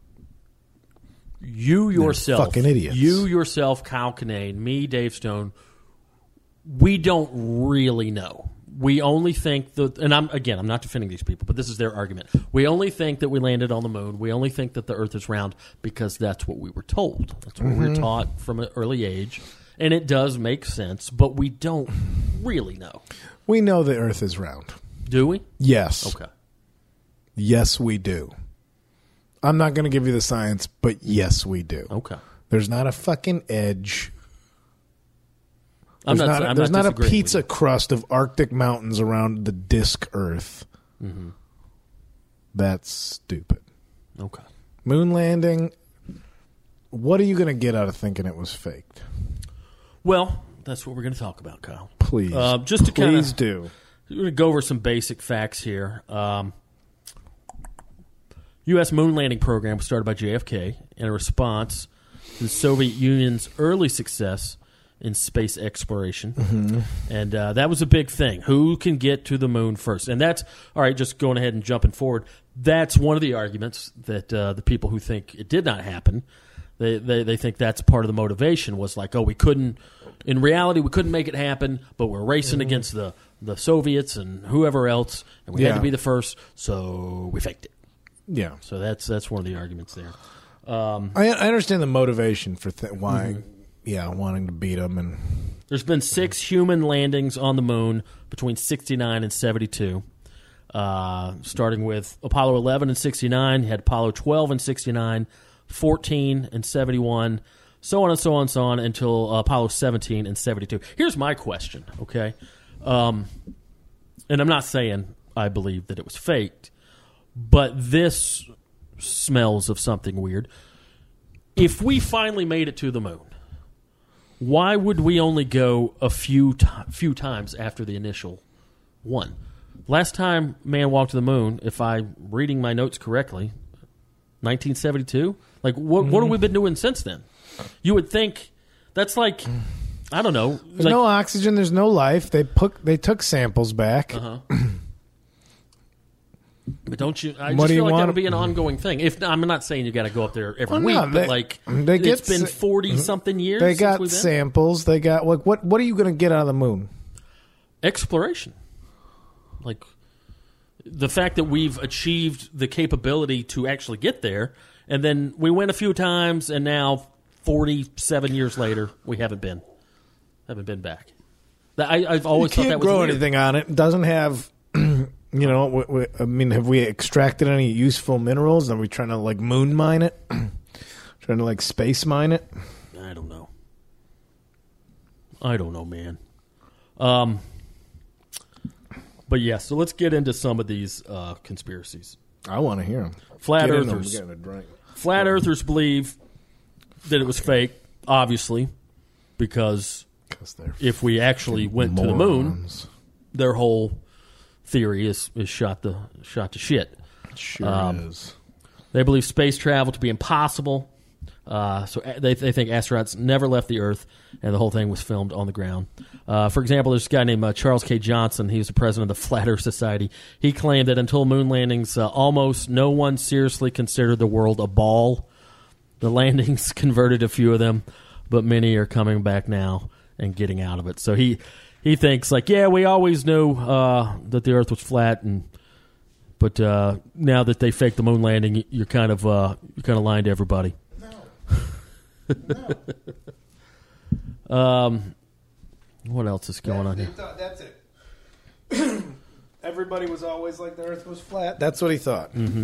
S4: you yourself.
S3: Fucking idiots.
S4: You yourself, Kyle Kinane, me, Dave Stone. We don't really know. We only think that, and I'm not defending these people, but this is their argument. We only think that we landed on the moon. We only think that the Earth is round because that's what we were told. That's what we were taught from an early age. And it does make sense, but we don't really know.
S3: We know the Earth is round.
S4: Do we?
S3: Yes.
S4: Okay.
S3: Yes, we do. I'm not going to give you the science, but yes, we do.
S4: Okay.
S3: There's not a fucking edge.
S4: I'm
S3: There's not a
S4: disagreeing
S3: pizza crust of Arctic mountains around the disk Earth. That's stupid.
S4: Okay.
S3: Moon landing, what are you going to get out of thinking it was faked?
S4: Well, that's what we're going to talk about, Kyle.
S3: Please.
S4: Just to kind
S3: Please
S4: of
S3: do.
S4: We're going to go over some basic facts here. U.S. moon landing program was started by JFK in a response to the Soviet Union's early success in space exploration. And that was a big thing. Who can get to the moon first? And that's, all right, just going ahead and jumping forward, that's one of the arguments that the people who think it did not happen, they think that's part of the motivation was like, oh, we couldn't, in reality, we couldn't make it happen, but we're racing against the Soviets and whoever else, and we had to be the first, so we faked it.
S3: Yeah.
S4: So that's one of the arguments there.
S3: I understand the motivation for why, wanting to beat them. And
S4: there's been 6 human landings on the moon between 69 and 72, starting with Apollo 11 and 69. You had Apollo 12 and 69, 14 and 71, so on and so on and so on until Apollo 17 and 72. Here's my question, okay? And I'm not saying I believe that it was faked, but this smells of something weird. If we finally made it to the moon, why would we only go a few times after the initial one? Last time man walked to the moon, if I'm reading my notes correctly, 1972? Like, what have we been doing since then? You would think that's like, I don't know.
S3: There's no oxygen. There's no life. They took samples back.
S4: But don't you? I just feel like that would be an ongoing thing. I'm not saying you got to go up there every week, but it's been 40 something years.
S3: They got samples. They got what are you going to get out of the moon?
S4: Exploration. Like the fact that we've achieved the capability to actually get there, and then we went a few times, and now 47 years later, we haven't been back. I've always thought that was
S3: grow
S4: weird.
S3: anything on it. It doesn't have, I mean, have we extracted any useful minerals? Are we trying to like moon mine it? Trying to like space mine it?
S4: I don't know. Man. But yeah, so let's get into some of these conspiracies.
S3: I want to hear them.
S4: Flat
S3: Get in them.
S4: Earthers.
S3: We're getting a drink.
S4: Flat Earthers believe that it was fake, obviously, because if we actually went to the moon, their whole theory is shot to shit.
S3: It sure is.
S4: They believe space travel to be impossible. So they think astronauts never left the Earth, and the whole thing was filmed on the ground. For example, there's a guy named Charles K. Johnson. He was the president of the Flat Earth Society. He claimed that until moon landings, almost no one seriously considered the world a ball. The landings converted a few of them, but many are coming back now and getting out of it. So he thinks, like, yeah, we always knew that the Earth was flat, but now that they faked the moon landing, you're kind of lying to everybody. What else is going on here?
S3: That's it. Everybody was always like the Earth was flat. That's what he thought.
S4: Mm-hmm.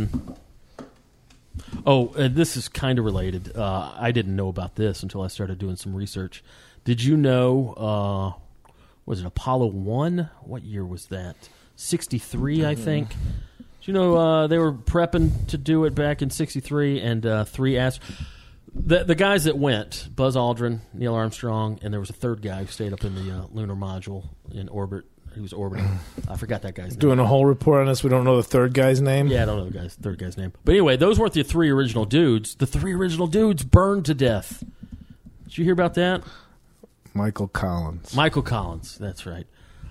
S4: Oh, and this is kind of related. I didn't know about this until I started doing some research. Did you know, was it Apollo 1? What year was that? 63, I think. Did you know they were prepping to do it back in 63, and three astronauts... The guys that went, Buzz Aldrin, Neil Armstrong, and there was a third guy who stayed up in the lunar module in orbit. He was orbiting. I forgot that guy's name.
S3: Doing a whole report on this. We don't know the third guy's name?
S4: Yeah, I don't know the third guy's name. But anyway, those weren't the three original dudes. The three original dudes burned to death. Did you hear about that?
S3: Michael Collins.
S4: Michael Collins, that's right.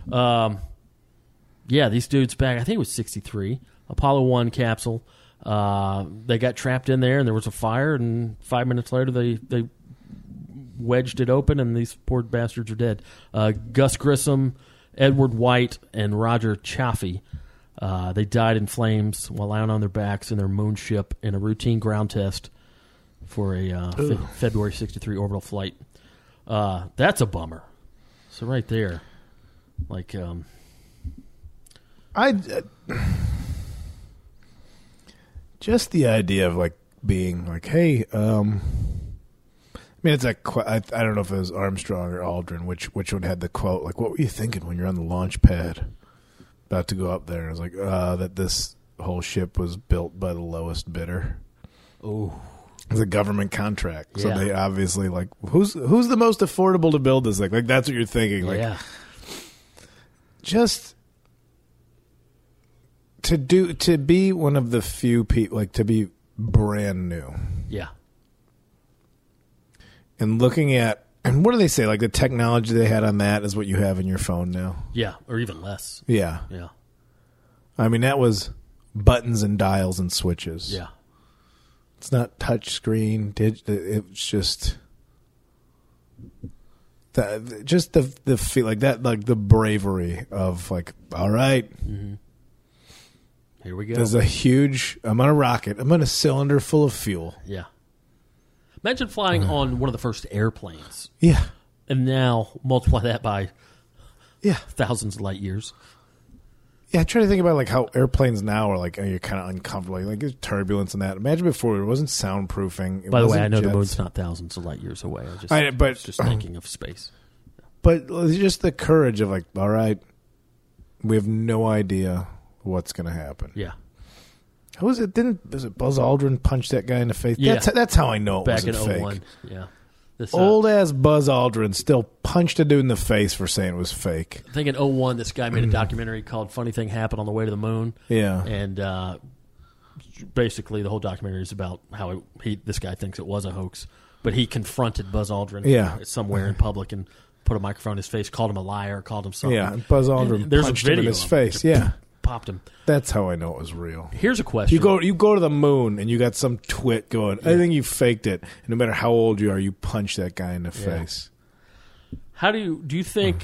S4: Yeah, these dudes back, I think it was 63, Apollo 1 capsule. They got trapped in there, and there was a fire, and 5 minutes later they wedged it open, and these poor bastards are dead. Gus Grissom, Edward White, and Roger Chaffee, they died in flames while lying on their backs in their moon ship in a routine ground test for a February 63 orbital flight. That's a bummer. So right there, like...
S3: Just the idea of like being like, hey, I mean, it's like I don't know if it was Armstrong or Aldrin, which one had the quote, like, what were you thinking when you're on the launch pad about to go up there? And it was like, that this whole ship was built by the lowest bidder.
S4: Oh,
S3: it's a government contract, so
S4: yeah.
S3: they obviously like who's the most affordable to build this thing? Like that's what you're thinking, like,
S4: yeah.
S3: Just. To be one of the few people, like to be brand new.
S4: Yeah.
S3: And looking at, and what do they say? Like the technology they had on that is what you have in your phone now.
S4: Yeah, or even less.
S3: Yeah.
S4: Yeah.
S3: I mean, that was buttons and dials and switches.
S4: Yeah.
S3: It's not touch screen. It's just the feel like that, like the bravery of like, all right.
S4: Mm-hmm. Here we go.
S3: There's I'm on a rocket. I'm on a cylinder full of fuel.
S4: Yeah. Imagine flying on one of the first airplanes.
S3: Yeah.
S4: And now multiply that by
S3: yeah
S4: thousands of light years.
S3: Yeah, I try to think about like how airplanes now are like, you're kind of uncomfortable. Like there's turbulence and that. Imagine before, it wasn't soundproofing.
S4: By the way, I know the moon's not thousands of light years away. I was just thinking of space.
S3: But just the courage of like, all right, we have no idea what's going to happen.
S4: Yeah.
S3: Who was it? Was it Buzz Aldrin punched that guy in the face?
S4: Yeah.
S3: That's how I know it
S4: back
S3: wasn't
S4: in
S3: fake.
S4: 01. Yeah.
S3: Old-ass Buzz Aldrin still punched a dude in the face for saying it was fake.
S4: I think in 01, this guy made a documentary called Funny Thing Happened on the Way to the Moon.
S3: Yeah.
S4: And basically the whole documentary is about how this guy thinks it was a hoax. But he confronted Buzz Aldrin somewhere in public and put a microphone in his face, called him a liar, called him something.
S3: Yeah, and Buzz Aldrin punched him in his face. Yeah.
S4: Popped him.
S3: That's how I know it was real.
S4: Here's a question.
S3: You go to the moon and you got some twit going, I think you faked it. And no matter how old you are, you punch that guy in the face.
S4: How do you think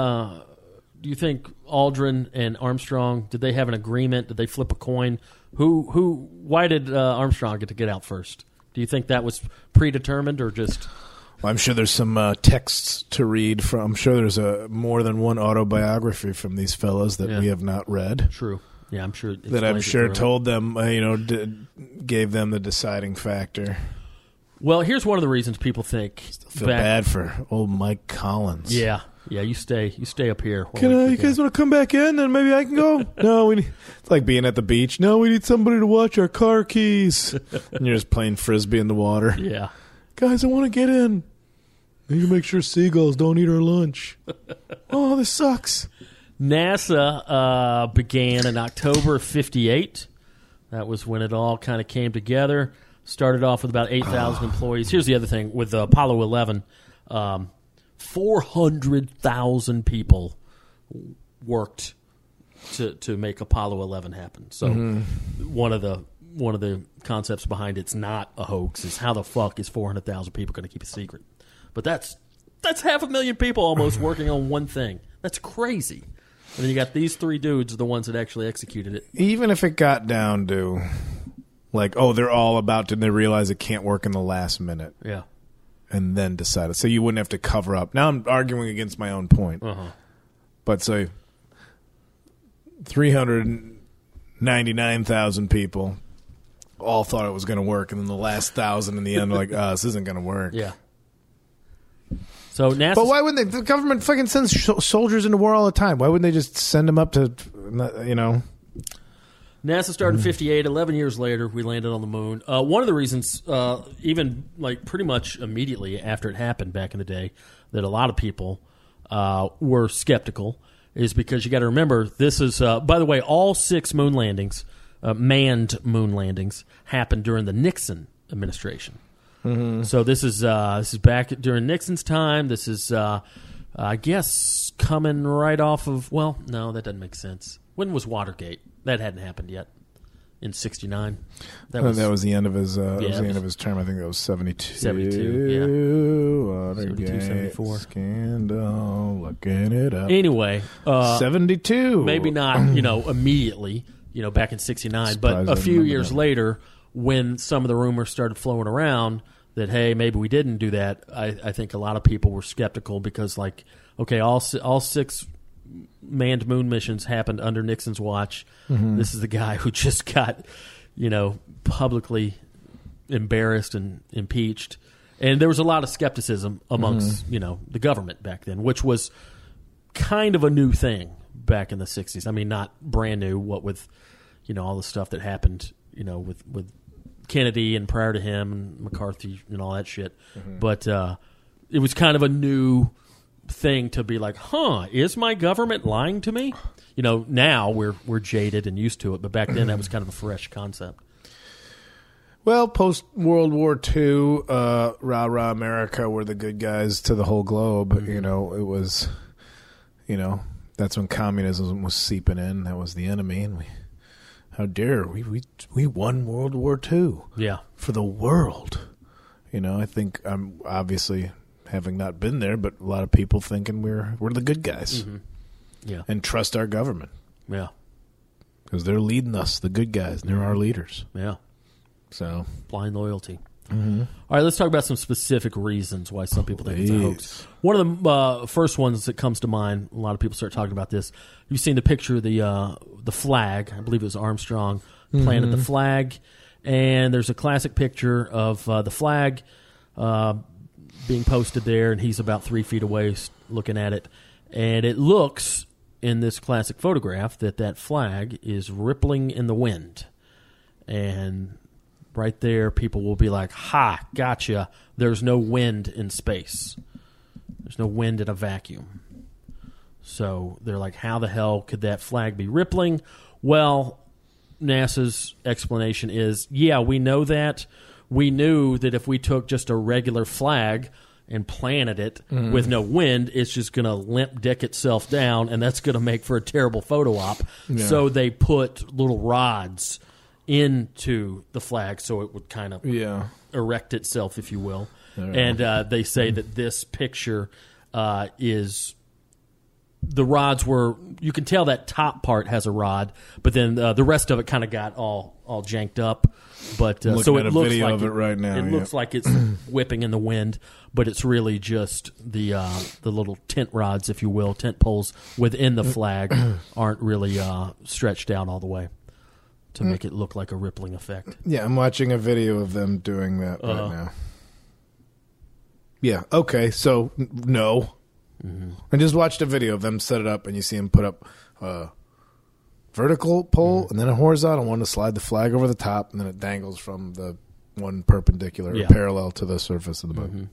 S4: Aldrin and Armstrong, did they have an agreement? Did they flip a coin? Why did Armstrong get out first? Do you think that was predetermined or just
S3: Well, I'm sure there's some texts to read from. I'm sure there's more than one autobiography from these fellas that we have not read.
S4: True. Yeah, I'm sure.
S3: That I'm sure told them, gave them the deciding factor.
S4: Well, here's one of the reasons people think.
S3: Feel bad for old Mike Collins.
S4: Yeah, you stay up here.
S3: You guys want to come back in, and maybe I can go? No, it's like being at the beach. No, we need somebody to watch our car keys. And you're just playing frisbee in the water.
S4: Yeah,
S3: guys, I want to get in. Need to make sure seagulls don't eat our lunch. Oh, this sucks.
S4: NASA began in October of '58. That was when it all kind of came together. Started off with about 8,000 employees. Here's the other thing with Apollo 11. 400,000 people worked to make Apollo 11 happen. So one of the concepts behind it's not a hoax is how the fuck is 400,000 people going to keep a secret? But that's 500,000 people almost working on one thing. That's crazy. And then you got these three dudes are the ones that actually executed it.
S3: Even if it got down to like, they're all about to, they realize it can't work in the last minute.
S4: Yeah.
S3: And then decided. So you wouldn't have to cover up. Now I'm arguing against my own point. But say 399,000 people all thought it was going to work. And then the last 1,000 in the end are like, this isn't going to work.
S4: Yeah. So NASA.
S3: But why wouldn't they? The government fucking sends soldiers into war all the time. Why wouldn't they just send them up to,
S4: NASA started in 58. 11 years later, we landed on the moon. One of the reasons, even like pretty much immediately after it happened back in the day, that a lot of people were skeptical is because you got to remember this is, by the way, all 6 moon landings, manned moon landings, happened during the Nixon administration. So this is back during Nixon's time. This is, I guess, coming right off of. Well, no, that doesn't make sense. When was Watergate? That hadn't happened yet. In '69.
S3: That was the end of his. That was the end of his term. I think that was 72.
S4: 72. Yeah.
S3: Watergate
S4: 72, 74.
S3: Scandal. Looking it up.
S4: Anyway,
S3: 72.
S4: Maybe not. Immediately. Back in '69, but a few years later, when some of the rumors started flowing around that hey, maybe we didn't do that, I think a lot of people were skeptical because like, okay, all 6 manned moon missions happened under Nixon's watch. This is the guy who just got, publicly embarrassed and impeached. And there was a lot of skepticism amongst, the government back then, which was kind of a new thing back in the 60s. I mean, not brand new, what with, all the stuff that happened, with Kennedy and prior to him and McCarthy and all that shit. But it was kind of a new thing to be like, is my government lying to me? Now we're jaded and used to it, but back then that was kind of a fresh concept.
S3: Well, post World War II, rah America were the good guys to the whole globe. It was, that's when communism was seeping in. That was the enemy, and how dare we won World War II?
S4: Yeah,
S3: for the world. I think I'm obviously having not been there, but a lot of people thinking we're the good guys.
S4: Yeah,
S3: and trust our government.
S4: Yeah,
S3: because they're leading us, the good guys. They're our leaders.
S4: Yeah,
S3: so
S4: blind loyalty. All right, let's talk about some specific reasons why some people think it's a hoax. One of the first ones that comes to mind, a lot of people start talking about this. You've seen the picture of the flag. I believe it was Armstrong planted the flag. And there's a classic picture of the flag being posted there, and he's about 3 feet away looking at it. And it looks, in this classic photograph, that flag is rippling in the wind. And right there, people will be like, ha, gotcha. There's no wind in space. There's no wind in a vacuum. So they're like, how the hell could that flag be rippling? Well, NASA's explanation is, yeah, we know that. We knew that if we took just a regular flag and planted it with no wind, it's just going to limp dick itself down, and that's going to make for a terrible photo op. Yeah. So they put little rods into the flag so it would kind of erect itself, if you will. And they say that this picture is the rods were, you can tell that top part has a rod, but then the rest of it kind of got all janked up. But so it looks like it right now. It looks like it's whipping in the wind, but it's really just the little tent rods, if you will, tent poles within the flag aren't really stretched out all the way to make it look like a rippling effect.
S3: Yeah, I'm watching a video of them doing that right now. Yeah. Okay. So no. Mm-hmm. I just watched a video of them set it up, and you see them put up a vertical pole and then a horizontal one to slide the flag over the top, and then it dangles from the one perpendicular parallel to the surface of the moon.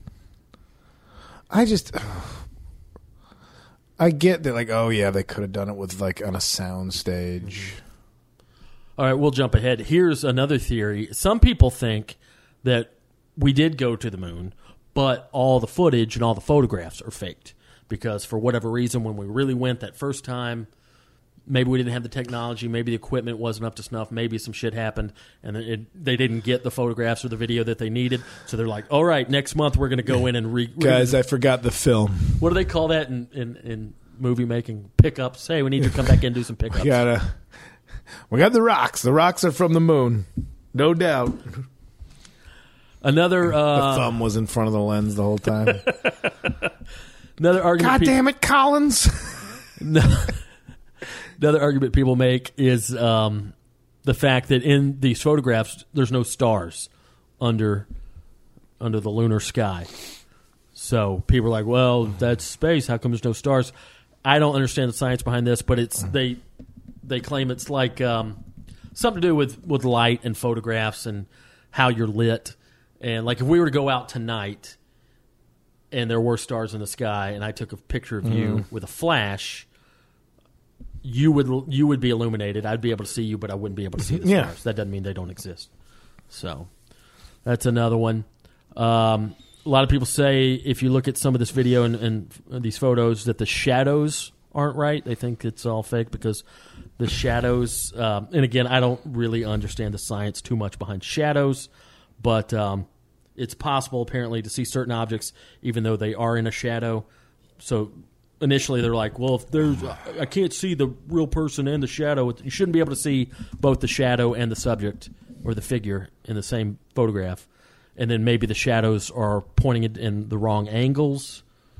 S3: I get that, like, oh yeah, they could have done it with like on a sound stage.
S4: All right, we'll jump ahead. Here's another theory. Some people think that we did go to the moon, but all the footage and all the photographs are faked. Because for whatever reason, when we really went that first time, maybe we didn't have the technology, maybe the equipment wasn't up to snuff, maybe some shit happened, and they didn't get the photographs or the video that they needed. So they're like, all right, next month we're going to go in and
S3: Guys, I forgot the film.
S4: What do they call that in movie making? Pickups. Hey, we need to come back in and do some pickups.
S3: We got the rocks. The rocks are from the moon. No doubt.
S4: Another...
S3: the thumb was in front of the lens the whole time.
S4: Another argument.
S3: God damn it, Collins!
S4: Another argument people make is the fact that in these photographs there's no stars under the lunar sky. So people are like, "Well, that's space. How come there's no stars?" I don't understand the science behind this, but it's they claim it's like something to do with light and photographs and how you're lit. And like if we were to go out tonight and there were stars in the sky, and I took a picture of you with a flash, you would be illuminated. I'd be able to see you, but I wouldn't be able to see the stars. That doesn't mean they don't exist. So that's another one. A lot of people say if you look at some of this video and these photos that the shadows aren't right. They think it's all fake because the shadows, and again, I don't really understand the science too much behind shadows, but it's possible, apparently, to see certain objects even though they are in a shadow. So initially they're like, well, if I can't see the real person and the shadow, you shouldn't be able to see both the shadow and the subject or the figure in the same photograph. And then maybe the shadows are pointing in the wrong angles.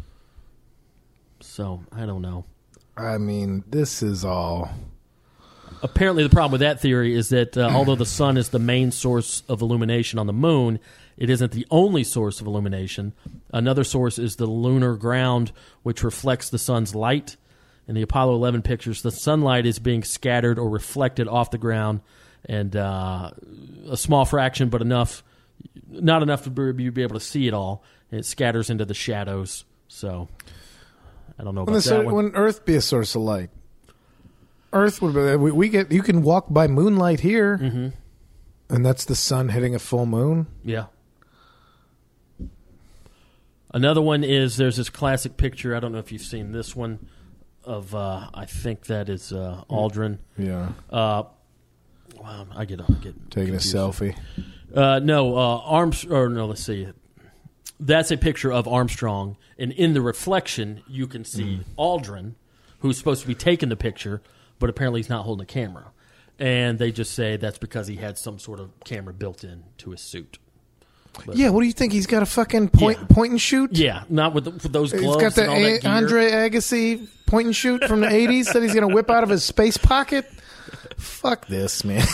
S4: So, I don't know.
S3: I mean, this is all...
S4: Apparently, the problem with that theory is that although the sun is the main source of illumination on the moon, it isn't the only source of illumination. Another source is the lunar ground, which reflects the sun's light. In the Apollo 11 pictures, the sunlight is being scattered or reflected off the ground, and a small fraction, but not enough to be able to see it all. It scatters into the shadows. So, I don't know about that one.
S3: Wouldn't Earth be a source of light? Earth would be. You can walk by moonlight here, and that's the sun hitting a full moon.
S4: Yeah. Another one is there's this classic picture. I don't know if you've seen this one of. I think that is Aldrin.
S3: Yeah.
S4: I get
S3: taking confused. A selfie.
S4: No, let's see. That's a picture of Armstrong, and in the reflection, you can see Aldrin, who's supposed to be taking the picture, but apparently he's not holding a camera. And they just say that's because he had some sort of camera built in to his suit. But,
S3: what do you think? He's got a fucking point and shoot?
S4: Yeah, not with those gloves.
S3: He's got the
S4: and all that gear.
S3: Andre Agassi point and shoot from the 80s that he's going to whip out of his space pocket. Fuck this, man.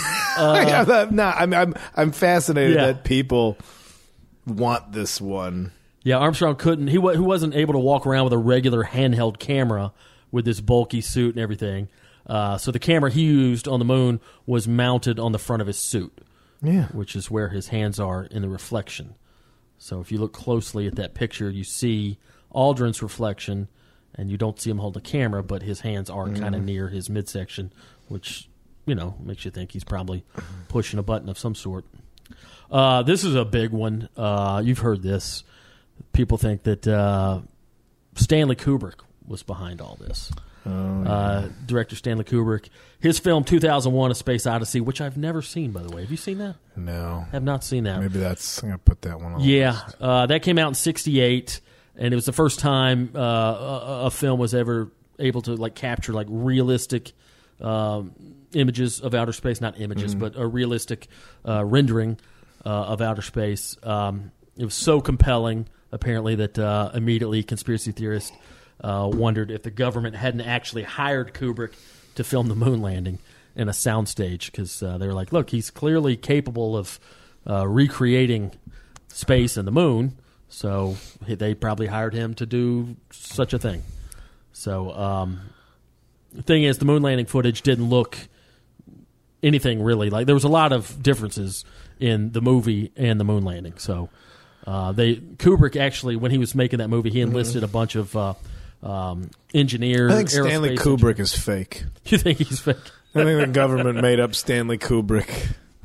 S3: I'm fascinated that people want this one.
S4: Yeah, Armstrong couldn't. He wasn't able to walk around with a regular handheld camera with this bulky suit and everything. So the camera he used on the moon was mounted on the front of his suit.
S3: Yeah,
S4: which is where his hands are in the reflection. So if you look closely at that picture, you see Aldrin's reflection, and you don't see him hold the camera, but his hands are kind of near his midsection, which makes you think he's probably pushing a button of some sort. This is a big one. You've heard this. People think that Stanley Kubrick was behind all this. Director Stanley Kubrick. His film 2001: A Space Odyssey, which I've never seen, by the way. Have you seen that?
S3: No.
S4: Have not seen that.
S3: Maybe I'm going to put that one on.
S4: Yeah. That came out in 1968, and it was the first time a film was ever able to like capture like realistic images of outer space, not images, but a realistic rendering of outer space. It was so compelling, apparently, that immediately conspiracy theorists wondered if the government hadn't actually hired Kubrick to film the moon landing in a soundstage, because they were like, look, he's clearly capable of recreating space and the moon, so they probably hired him to do such a thing. So the thing is, the moon landing footage didn't look anything really like. There was a lot of differences in the movie and the moon landing. So Kubrick actually, when he was making that movie, he enlisted a bunch of engineers.
S3: I think Stanley Kubrick is fake.
S4: You think he's fake?
S3: I think the government made up Stanley Kubrick.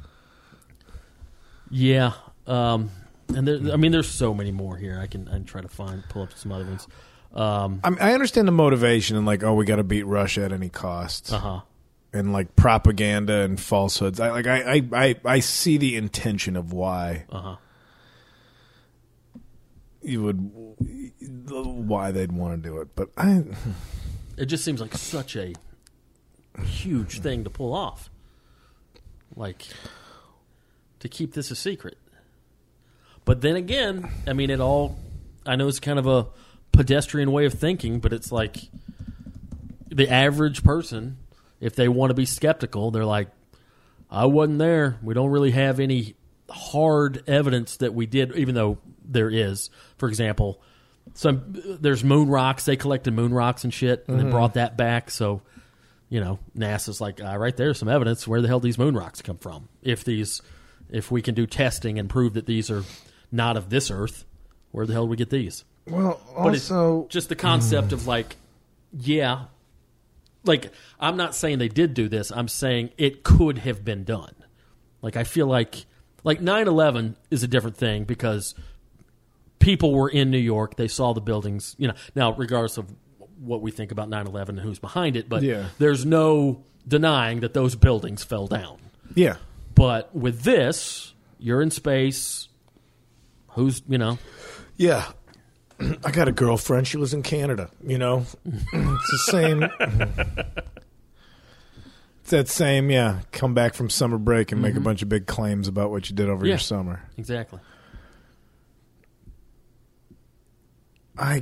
S4: Yeah. And there's so many more here. I can try to pull up some other ones.
S3: I understand the motivation and like, oh, we got to beat Russia at any cost.
S4: Uh-huh.
S3: And like propaganda and falsehoods. I see the intention of why.
S4: Uh-huh.
S3: Why they'd want to do it, but
S4: it just seems like such a huge thing to pull off, like to keep this a secret. But then again, I mean, I know it's kind of a pedestrian way of thinking, but it's like the average person, if they want to be skeptical, they're like, I wasn't there. We don't really have any hard evidence that we did, even though there is. For example, there's moon rocks. They collected moon rocks and shit, and then brought that back. So, NASA's like, right there's some evidence. Where the hell these moon rocks come from? If we can do testing and prove that these are not of this Earth, where the hell do we get these?
S3: Well,
S4: but also, it's just the concept of like, yeah, like I'm not saying they did do this. I'm saying it could have been done. Like I feel like 9/11 is a different thing because people were in New York. They saw the buildings, Now, regardless of what we think about 9/11 and who's behind it, but there's no denying that those buildings fell down.
S3: Yeah.
S4: But with this, you're in space. Who's,
S3: Yeah. I got a girlfriend. She lives in Canada, It's the same. It's that same, come back from summer break and make a bunch of big claims about what you did over your summer.
S4: Exactly.
S3: I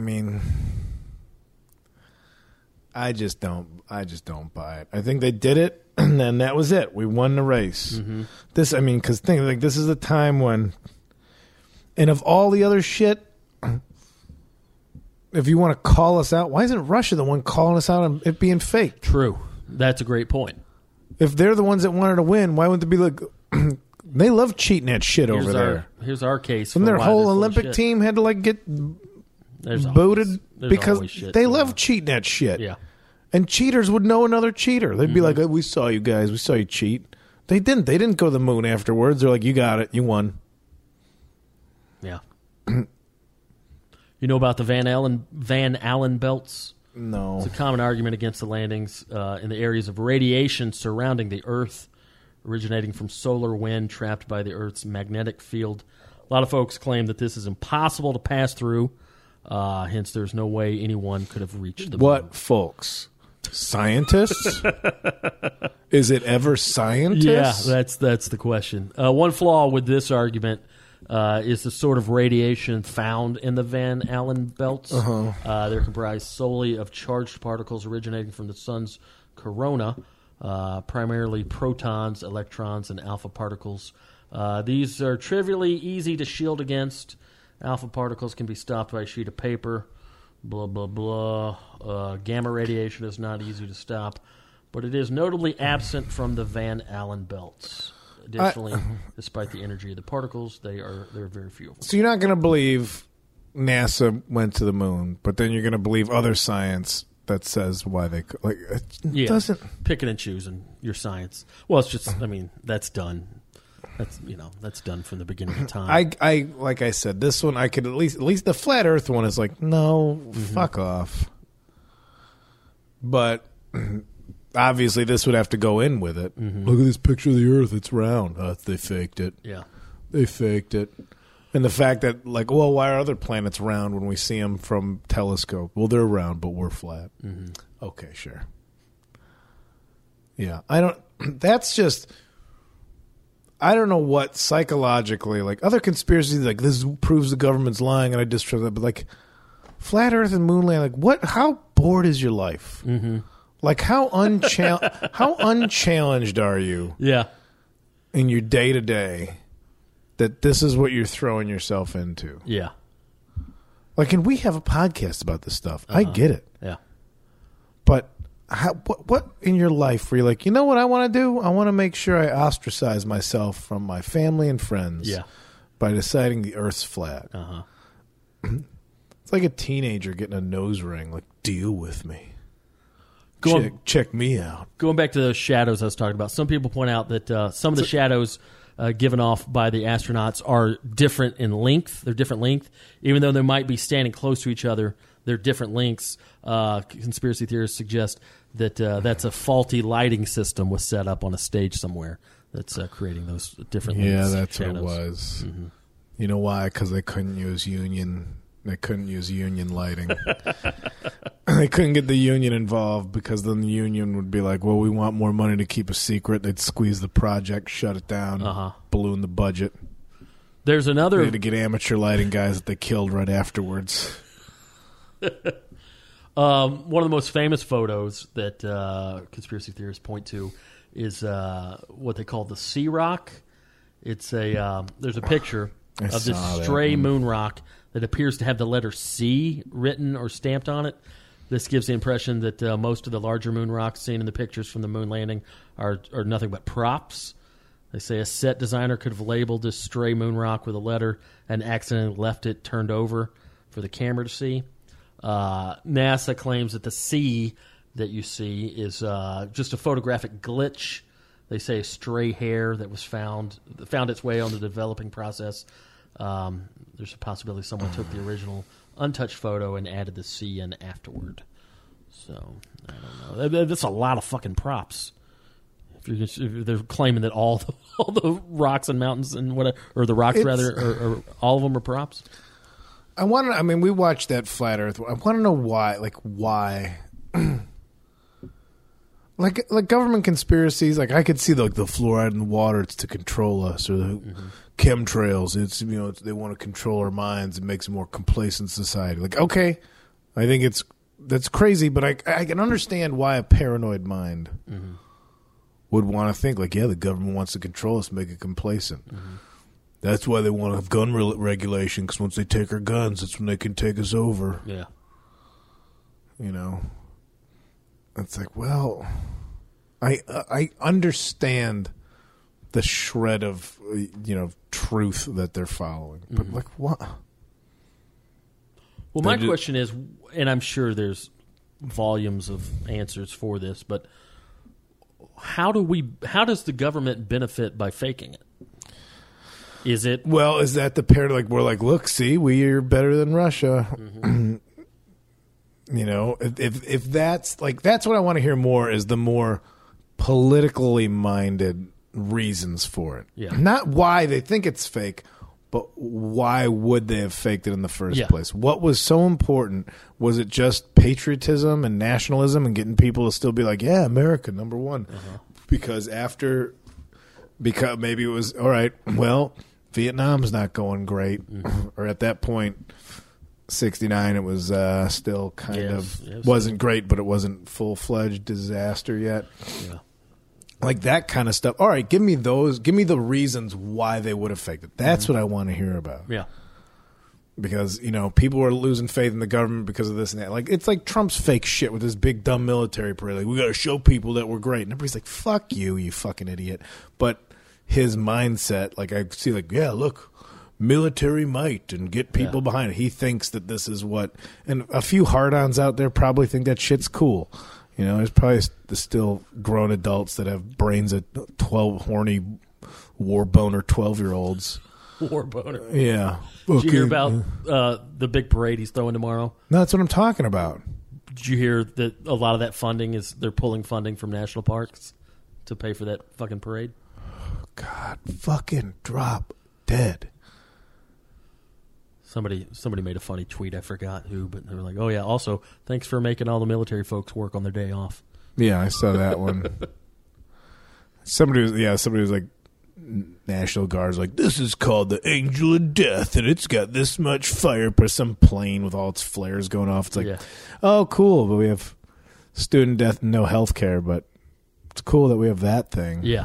S3: just don't buy it. I think they did it, and then that was it. We won the race. Mm-hmm. Because this is a time when, and of all the other shit, if you want to call us out, why isn't Russia the one calling us out on it being fake?
S4: True. That's a great point.
S3: If they're the ones that wanted to win, why wouldn't they be like, they love cheating at shit over there.
S4: Here's our case.
S3: And their whole Olympic team had to get booted because they love cheating at shit.
S4: Yeah.
S3: And cheaters would know another cheater. They'd be like, oh, we saw you guys. We saw you cheat. They didn't. They didn't go to the moon afterwards. They're like, you got it. You won.
S4: Yeah. You know about the Van Allen belts?
S3: No.
S4: It's a common argument against the landings in the areas of radiation surrounding the Earth, originating from solar wind trapped by the Earth's magnetic field. A lot of folks claim that this is impossible to pass through, hence there's no way anyone could have reached the moon.
S3: What folks? Scientists? Is it ever scientists?
S4: Yeah, that's the question. One flaw with this argument is the sort of radiation found in the Van Allen belts.
S3: Uh-huh.
S4: They're comprised solely of charged particles originating from the sun's corona, primarily protons, electrons, and alpha particles. These are trivially easy to shield against. Alpha particles can be stopped by a sheet of paper. Blah, blah, blah. Gamma radiation is not easy to stop, but it is notably absent from the Van Allen belts. Additionally, despite the energy of the particles, there are very few of them.
S3: So you're not going to believe NASA went to the moon, but then you're going to believe other science that says why they it doesn't
S4: picking and choosing your science. Well, it's just that's done. That's done from the beginning of time.
S3: I like I said, this one I could at least the flat Earth one is like, no, fuck off. But obviously, this would have to go in with it. Mm-hmm. Look at this picture of the Earth; it's round. They faked it.
S4: Yeah,
S3: they faked it. And the fact that, like, well, why are other planets round when we see them from telescope? Well, they're round, but we're flat. Mm-hmm. Okay, sure. Yeah, I don't know what psychologically, like, other conspiracies, like, this proves the government's lying, and I distrust that, but, like, flat Earth and moon landing, like, how bored is your life? Mm-hmm. Like, how unchallenged are you?
S4: Yeah.
S3: In your day-to-day that this is what you're throwing yourself into.
S4: Yeah.
S3: Like, and we have a podcast about this stuff. I get it.
S4: Yeah.
S3: But what in your life where you're like, you know what I want to do? I want to make sure I ostracize myself from my family and friends by deciding the Earth's flat.
S4: Uh-huh.
S3: It's like a teenager getting a nose ring. Like, deal with me. Check me out.
S4: Going back to those shadows I was talking about, some people point out that some of the shadows given off by the astronauts are different in length. They're different length. Even though they might be standing close to each other, they're different lengths. Conspiracy theorists suggest that that's a faulty lighting system was set up on a stage somewhere that's creating those different lengths.
S3: Yeah, that's
S4: shadows.
S3: what it was. Mm-hmm. You know why? Because they couldn't use union. They couldn't use union lighting. They couldn't get the union involved because then the union would be like, well, we want more money to keep a secret. They'd squeeze the project, shut it down, balloon the budget.
S4: There's another...
S3: They had to get amateur lighting guys that they killed right afterwards.
S4: One of the most famous photos that conspiracy theorists point to is what they call the Sea Rock. It's there's a picture of this stray moon rock that appears to have the letter C written or stamped on it. This gives the impression that most of the larger moon rocks seen in the pictures from the moon landing are nothing but props. They say a set designer could have labeled this stray moon rock with a letter and accidentally left it turned over for the camera to see. NASA claims that the C that you see is just a photographic glitch. They say a stray hair that was found its way on the developing process. There's a possibility someone took the original untouched photo and added the C in afterward. So, I don't know. That's a lot of fucking props. If they're claiming that all the rocks and mountains and whatever, or the rocks rather, or all of them are props.
S3: We watched that Flat Earth. I want to know why. Like, why? like government conspiracies. Like, I could see the fluoride in the water. It's to control us, or the chemtrails. It's they want to control our minds and makes a more complacent society. Like, okay, I think that's crazy, but I can understand why a paranoid mind would want to think like, yeah, the government wants to control us, make it complacent. Mm-hmm. That's why they want to have gun regulation, because once they take our guns, that's when they can take us over.
S4: Yeah.
S3: It's like, well, I understand the shred of, truth that they're following. But, like, what?
S4: Well, my question is, and I'm sure there's volumes of answers for this, but how does the government benefit by faking it? Is it...
S3: Well, is that the pair, like, we're like, look, see, we're better than Russia. Mm-hmm. If that's, like, that's what I want to hear more, is the more politically minded reasons for it.
S4: Yeah.
S3: Not why they think it's fake, but why would they have faked it in the first place? What was so important? Was it just patriotism and nationalism and getting people to still be like, yeah, America, number one? Uh-huh. Because maybe it was, all right, well, Vietnam's not going great. Mm-hmm. Or at that point, 1969, it was still kind of, wasn't great, but it wasn't full-fledged disaster yet.
S4: Yeah.
S3: Like that kind of stuff. All right, give me the reasons why they would have faked it. That's what I want to hear about.
S4: Yeah.
S3: Because, people are losing faith in the government because of this and that. Like, it's like Trump's fake shit with his big dumb military parade. Like, we got to show people that we're great. And everybody's like, fuck you, you fucking idiot. But his mindset, like, I see, like, yeah, look, military might and get people behind it. He thinks that this is what, and a few hard-ons out there probably think that shit's cool. There's probably still grown adults that have brains of 12 horny war boner 12-year-olds.
S4: War boner.
S3: Yeah.
S4: Did you hear about the big parade he's throwing tomorrow?
S3: No, that's what I'm talking about.
S4: Did you hear that a lot of that funding they're pulling funding from national parks to pay for that fucking parade?
S3: God, fucking drop dead.
S4: Somebody made a funny tweet. I forgot who, but they were like, "Oh yeah, also thanks for making all the military folks work on their day off."
S3: Yeah, I saw that one. Somebody was like, National Guard's like, this is called the Angel of Death, and it's got this much fire per some plane with all its flares going off. It's like, oh, cool, but we have student death and no health care, but it's cool that we have that thing.
S4: Yeah.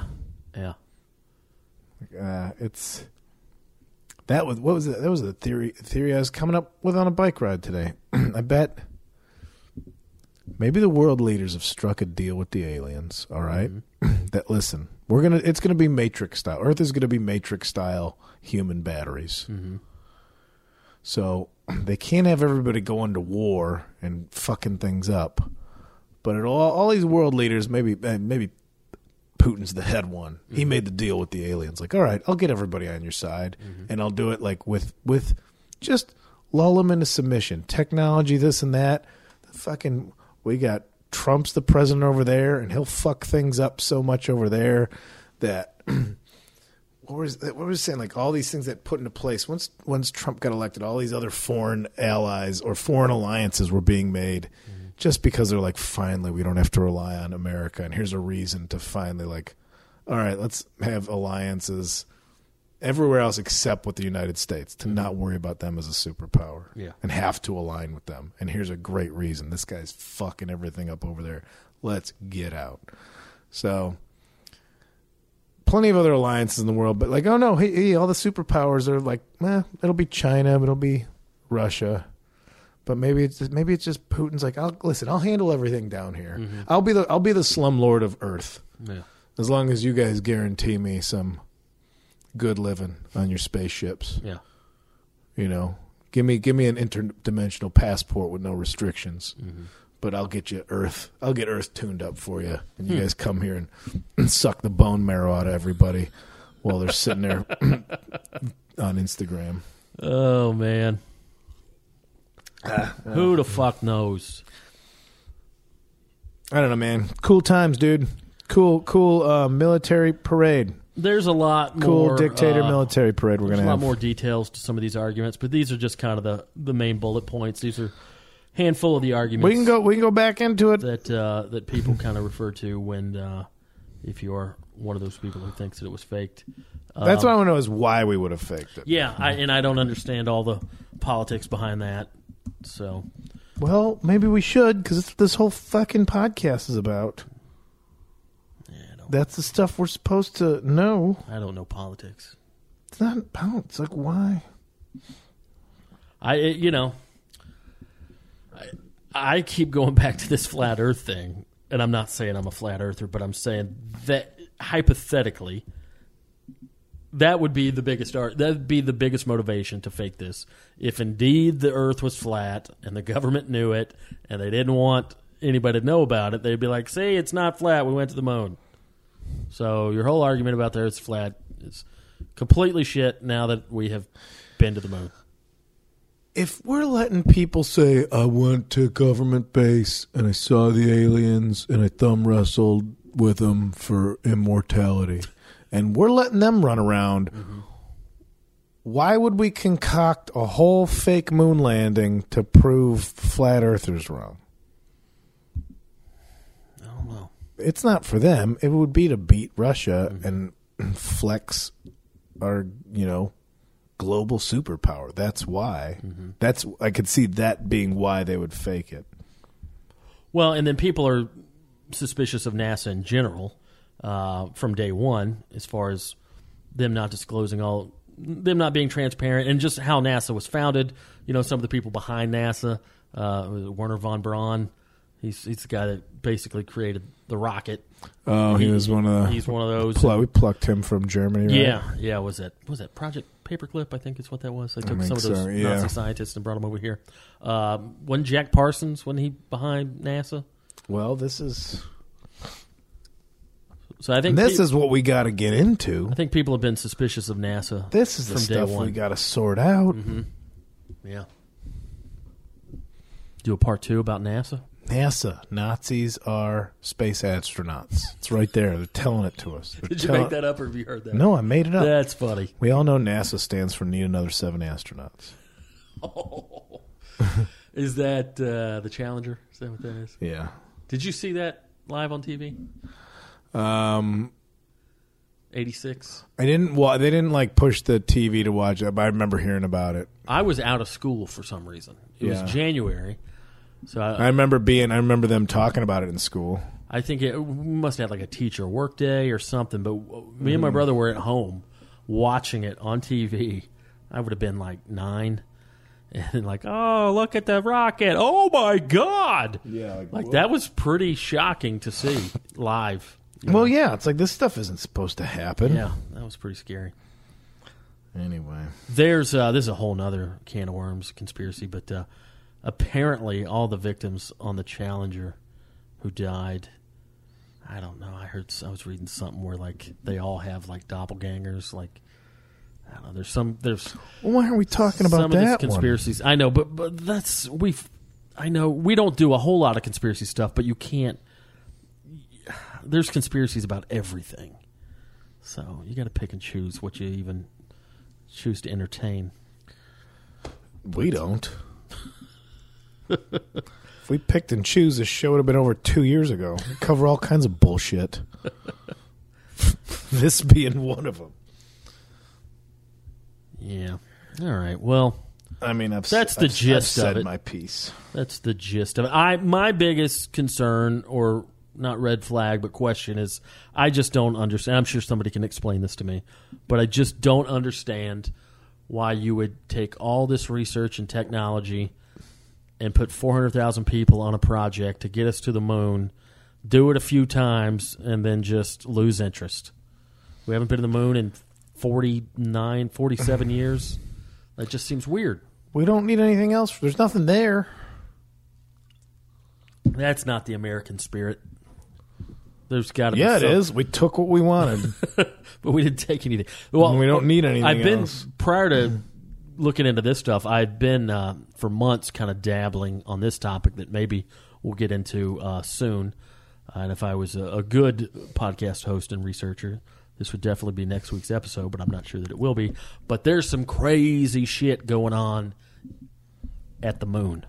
S3: It's that was what was it? That was the theory I was coming up with on a bike ride today. I bet maybe the world leaders have struck a deal with the aliens. All right, that listen, it's gonna be Matrix style. Earth is gonna be Matrix style human batteries. Mm-hmm. So they can't have everybody going to war and fucking things up. But all these world leaders, maybe Putin's the head one. He made the deal with the aliens. Like, all right, I'll get everybody on your side, and I'll do it like with just lull them into submission. Technology, this and that. We got Trump's the president over there, and he'll fuck things up so much over there that what was it saying? Like all these things that put into place once Trump got elected, all these other foreign allies or foreign alliances were being made. Just because they're like, finally, we don't have to rely on America. And here's a reason to finally like, all right, let's have alliances everywhere else except with the United States to not worry about them as a superpower and have to align with them. And here's a great reason. This guy's fucking everything up over there. Let's get out. So plenty of other alliances in the world. But like, oh, no, hey, all the superpowers are like, it'll be China, it'll be Russia. But maybe it's just Putin's like, I'll handle everything down here. Mm-hmm. I'll be the slumlord of Earth. Yeah. As long as you guys guarantee me some good living on your spaceships. Yeah. You know, give me an interdimensional passport with no restrictions. Mm-hmm. But I'll get Earth tuned up for you, and you guys come here and suck the bone marrow out of everybody while they're sitting there on Instagram.
S4: Oh man. Who the fuck knows?
S3: I don't know, man. Cool times, dude. Cool military parade.
S4: There's a lot
S3: cool
S4: more
S3: dictator military parade we're going to have.
S4: There's a lot more details to some of these arguments, but these are just kind of the main bullet points. These are a handful of the arguments.
S3: We can go back into it
S4: that people kind of refer to when if you are one of those people who thinks that it was faked.
S3: That's what I want to know is why we would have faked it.
S4: Yeah, I don't understand all the politics behind that. So,
S3: well, maybe we should, because this whole fucking podcast is about. That's the stuff we're supposed to know.
S4: I don't know politics.
S3: It's not about. It's like, why?
S4: I keep going back to this flat Earth thing, and I'm not saying I'm a flat earther, but I'm saying that hypothetically, that would be the biggest motivation to fake this. If indeed the Earth was flat and the government knew it and they didn't want anybody to know about it, they'd be like, "See, it's not flat. We went to the moon." So your whole argument about the Earth's flat is completely shit now that we have been to the moon.
S3: If we're letting people say, "I went to government base and I saw the aliens and I thumb wrestled with them for immortality," and we're letting them run around, why would we concoct a whole fake moon landing to prove flat earthers wrong?
S4: I don't know.
S3: It's not for them. It would be to beat Russia and flex our, global superpower. That's why. I could see that being why they would fake it.
S4: Well, and then people are suspicious of NASA in general from day one, as far as them not disclosing them not being transparent, and just how NASA was founded. Some of the people behind NASA, Wernher von Braun, he's the guy that basically created the rocket.
S3: Oh, he's one of
S4: those.
S3: We plucked him from Germany, right?
S4: Yeah. Was that Project Paperclip? I think is what that was. They took some of those Nazi scientists and brought them over here. Wasn't Jack Parsons behind NASA?
S3: Well, this is.
S4: So I think
S3: this is what we got to get into.
S4: I think people have been suspicious of NASA.
S3: This is the stuff we got to sort out.
S4: Mm-hmm. Yeah. Do a part 2 about NASA?
S3: NASA. Nazis are space astronauts. It's right there. They're telling it to us.
S4: Did you make that up, or have you heard that?
S3: No, I made it up.
S4: That's funny.
S3: We all know NASA stands for Need Another 7 Astronauts.
S4: Is that the Challenger? Is that what that is?
S3: Yeah.
S4: Did you see that live on TV? 86.
S3: I didn't. Well, they didn't like push the TV to watch it, but I remember hearing about it.
S4: I was out of school for some reason. It was January, so
S3: I remember them talking about it in school.
S4: I think we must have had like a teacher work day or something. But me and my brother were at home watching it on TV. I would have been like 9. And like, oh, look at the rocket. Oh, my God.
S3: Yeah.
S4: Like that was pretty shocking to see live.
S3: Well, yeah. It's like this stuff isn't supposed to happen.
S4: Yeah, that was pretty scary.
S3: Anyway.
S4: There's this is a whole nother can of worms conspiracy, but apparently all the victims on the Challenger who died, I don't know. I was reading something where like they all have like doppelgangers, like I don't know. There's.
S3: Well, why aren't we talking about
S4: some
S3: that
S4: of these conspiracies?
S3: one?
S4: I know, but I know we don't do a whole lot of conspiracy stuff, but you can't. There's conspiracies about everything, so you got to pick and choose what you even choose to entertain.
S3: We don't. If we picked and choose, this show would have been over 2 years ago. We cover all kinds of bullshit. This being one of them.
S4: Yeah. All right. Well,
S3: I mean,
S4: that's the gist
S3: I've
S4: of
S3: said
S4: it.
S3: my piece.
S4: That's the gist of it. My biggest concern, or not red flag, but question is, I just don't understand. I'm sure somebody can explain this to me, but I just don't understand why you would take all this research and technology and put 400,000 people on a project to get us to the moon, do it a few times, and then just lose interest. We haven't been to the moon in 47 years. That just seems weird.
S3: We don't need anything else. There's nothing there.
S4: That's not the American spirit. There's got to be
S3: it is. We took what we wanted.
S4: But we didn't take anything. Well,
S3: we don't need anything
S4: I've been,
S3: else.
S4: Prior to looking into this stuff, I'd been for months kind of dabbling on this topic that maybe we'll get into soon. And if I was a good podcast host and researcher, this would definitely be next week's episode, but I'm not sure that it will be. But there's some crazy shit going on at the moon.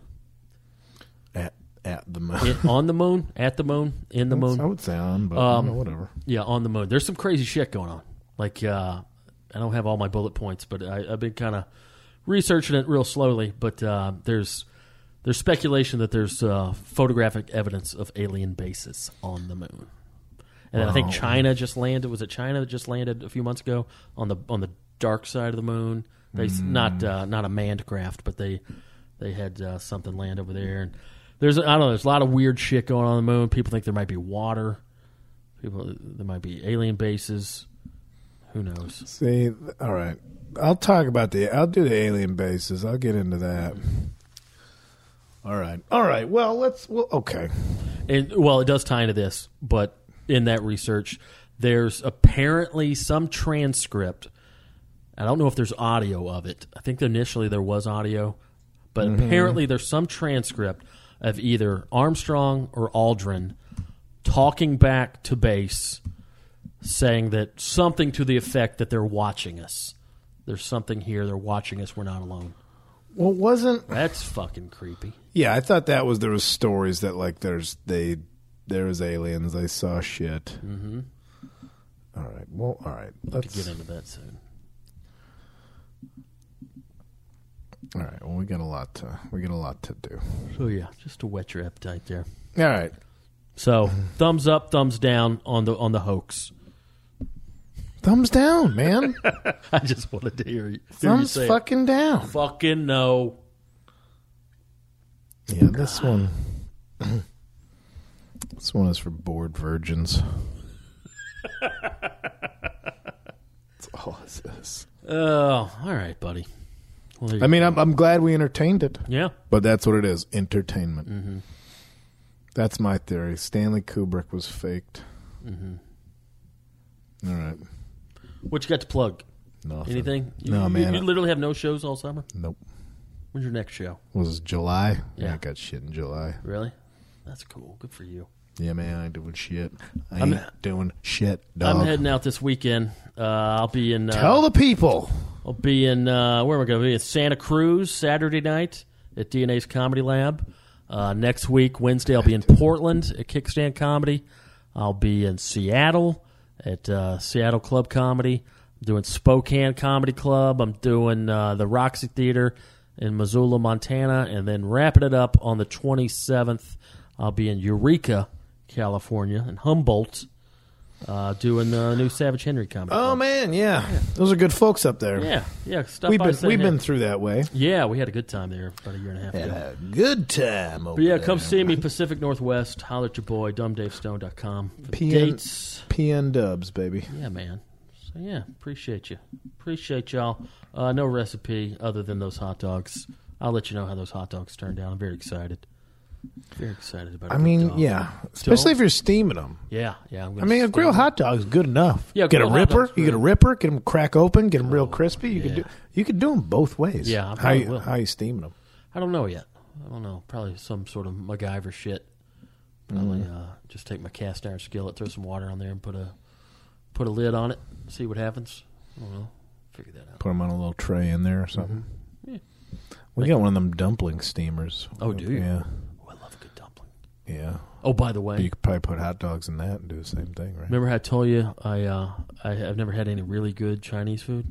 S3: At the moon.
S4: On the moon? At the moon? In the moon?
S3: I would say on, but whatever.
S4: Yeah, on the moon. There's some crazy shit going on. Like, I don't have all my bullet points, but I've been kind of researching it real slowly. But there's speculation that there's photographic evidence of alien bases on the moon. And then I think China just landed. Was it China that just landed a few months ago on the dark side of the moon? They not a manned craft, but they had something land over there. And there's a lot of weird shit going on the moon. People think there might be water. There might be alien bases. Who knows?
S3: See, all right. I'll do the alien bases. I'll get into that. All right. Well, okay.
S4: And it does tie into this, but in that research, there's apparently some transcript. I don't know if there's audio of it. I think initially there was audio, but apparently there's some transcript of either Armstrong or Aldrin talking back to base, saying that something to the effect that they're watching us. There's something here. They're watching us. We're not alone.
S3: Well,
S4: that's fucking creepy.
S3: Yeah, I thought there was stories that like there was aliens. They saw shit.
S4: Mm-hmm.
S3: All right. Well, all right.
S4: Let's get into that soon.
S3: All right. Well, we got a lot to do.
S4: So yeah, just to whet your appetite there.
S3: All right.
S4: So thumbs up, thumbs down on the hoax.
S3: Thumbs down, man.
S4: I just wanted to hear you.
S3: Thumbs fucking down.
S4: Fucking no.
S3: Yeah, this one. This one is for bored virgins. That's all it says.
S4: Oh, all right, buddy. Well,
S3: I mean, I'm glad we entertained it.
S4: Yeah.
S3: But that's what it is, entertainment.
S4: Mm-hmm.
S3: That's my theory. Stanley Kubrick was faked.
S4: Mm-hmm.
S3: All right.
S4: What you got to plug?
S3: Nothing.
S4: Anything?
S3: No, man.
S4: You literally have no shows all summer?
S3: Nope.
S4: When's your next show?
S3: Was it July?
S4: Yeah.
S3: I got shit in July.
S4: Really? That's cool. Good for you.
S3: Yeah, man, I ain't doing shit. I ain't doing shit, dog.
S4: I'm heading out this weekend. I'll be in...
S3: Tell the people.
S4: I'll be in, where am I going to be? In Santa Cruz Saturday night at DNA's Comedy Lab. Next week, Wednesday, I'll be in Portland at Kickstand Comedy. I'll be in Seattle at Seattle Club Comedy. I'm doing Spokane Comedy Club. I'm doing the Roxy Theater in Missoula, Montana. And then wrapping it up on the 27th, I'll be in Eureka, California, and Humboldt, doing the new Savage Henry Comedy Club.
S3: Oh, man, yeah. Those are good folks up there.
S4: Yeah.
S3: We've been through that way.
S4: Yeah, we had a good time there about a year and a half ago.
S3: Had a good time over
S4: But yeah,
S3: there.
S4: come see me, Pacific Northwest. Holler at your boy, dumbdavestone.com. For
S3: PN
S4: dates.
S3: PN Dubs, baby.
S4: Yeah, man. So yeah, appreciate you. Appreciate y'all. No recipe other than those hot dogs. I'll let you know how those hot dogs turned out. I'm very excited. Very excited about it.
S3: I mean, yeah. Especially if you're steaming them.
S4: Yeah.
S3: I mean, a grilled hot dog is good enough.
S4: Yeah,
S3: get a
S4: grilled hot
S3: ripper.
S4: dog's
S3: You get a
S4: great.
S3: ripper. Get them crack open. Get them real crispy. You could do them both ways.
S4: Yeah, I probably will.
S3: How you steaming them?
S4: I don't know yet. I don't know. Probably some sort of MacGyver shit. Probably just take my cast iron skillet, throw some water on there, and put a lid on it. See what happens. I don't know. Figure that out.
S3: Put them on a little tray in there or something.
S4: Yeah.
S3: We got one of them dumpling steamers.
S4: Oh, do you?
S3: Yeah.
S4: Oh, I love a good dumpling.
S3: Yeah.
S4: Oh, by the way,
S3: You could probably put hot dogs in that and do the same thing, right?
S4: remember how I told you I've never had any really good Chinese food?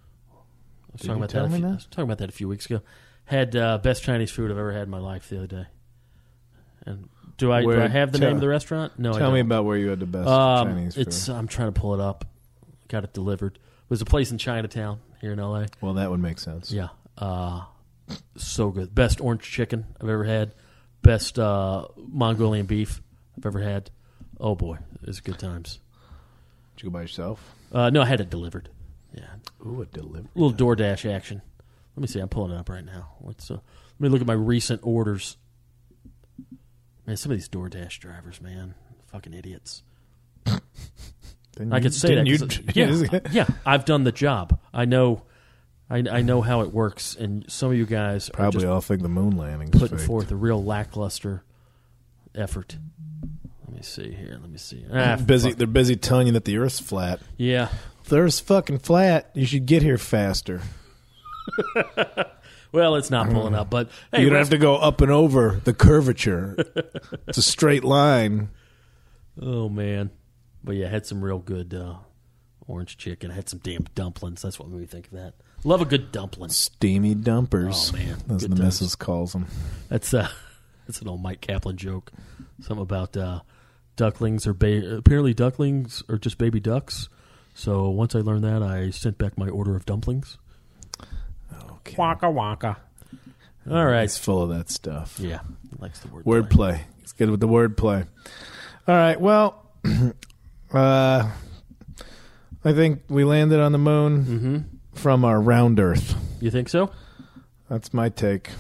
S4: I was
S3: Did
S4: talking
S3: you
S4: about
S3: tell
S4: that.
S3: me that?
S4: I was talking about that a few weeks ago. Had best Chinese food I've ever had in my life the other day. And do I have the name of the restaurant? No, I
S3: Tell
S4: don't.
S3: me about where you had the best Chinese food.
S4: I'm trying to pull it up. Got it delivered. It was a place in Chinatown here in L.A.
S3: Well, that would make sense.
S4: Yeah. So good. Best orange chicken I've ever had. Best Mongolian beef I've ever had. Oh, boy. It was good times.
S3: Did you go by yourself?
S4: No, I had it delivered. Yeah.
S3: Ooh, a delivery.
S4: A little DoorDash action. Let me see. I'm pulling it up right now. Let me look at my recent orders. Man, some of these DoorDash drivers, man. Fucking idiots. I could say that. Yeah, I've done the job. I know how it works, and some of you guys
S3: Probably
S4: are
S3: all think the moon landing
S4: just putting forth a real lackluster effort. Let me see here. Let me see.
S3: They're busy telling you that the Earth's flat.
S4: Yeah.
S3: If the Earth's fucking flat, you should get here faster.
S4: Well, it's not pulling up, but hey,
S3: you don't have to go up and over the curvature. It's a straight line.
S4: Oh man. But yeah, I had some real good orange chicken. I had some damn dumplings. That's what made me think of that. Love a good dumpling.
S3: Steamy dumpers.
S4: Oh, man.
S3: As
S4: Good
S3: the
S4: times.
S3: missus calls them.
S4: That's an old Mike Kaplan joke. Something about ducklings or apparently ducklings are just baby ducks. So once I learned that, I sent back my order of dumplings.
S3: Okay.
S4: Waka waka. All right.
S3: He's full of that stuff.
S4: Yeah, he likes the word.
S3: Wordplay. He's good with the wordplay. All right. Well, I think we landed on the moon from our round Earth.
S4: You think so?
S3: That's my take.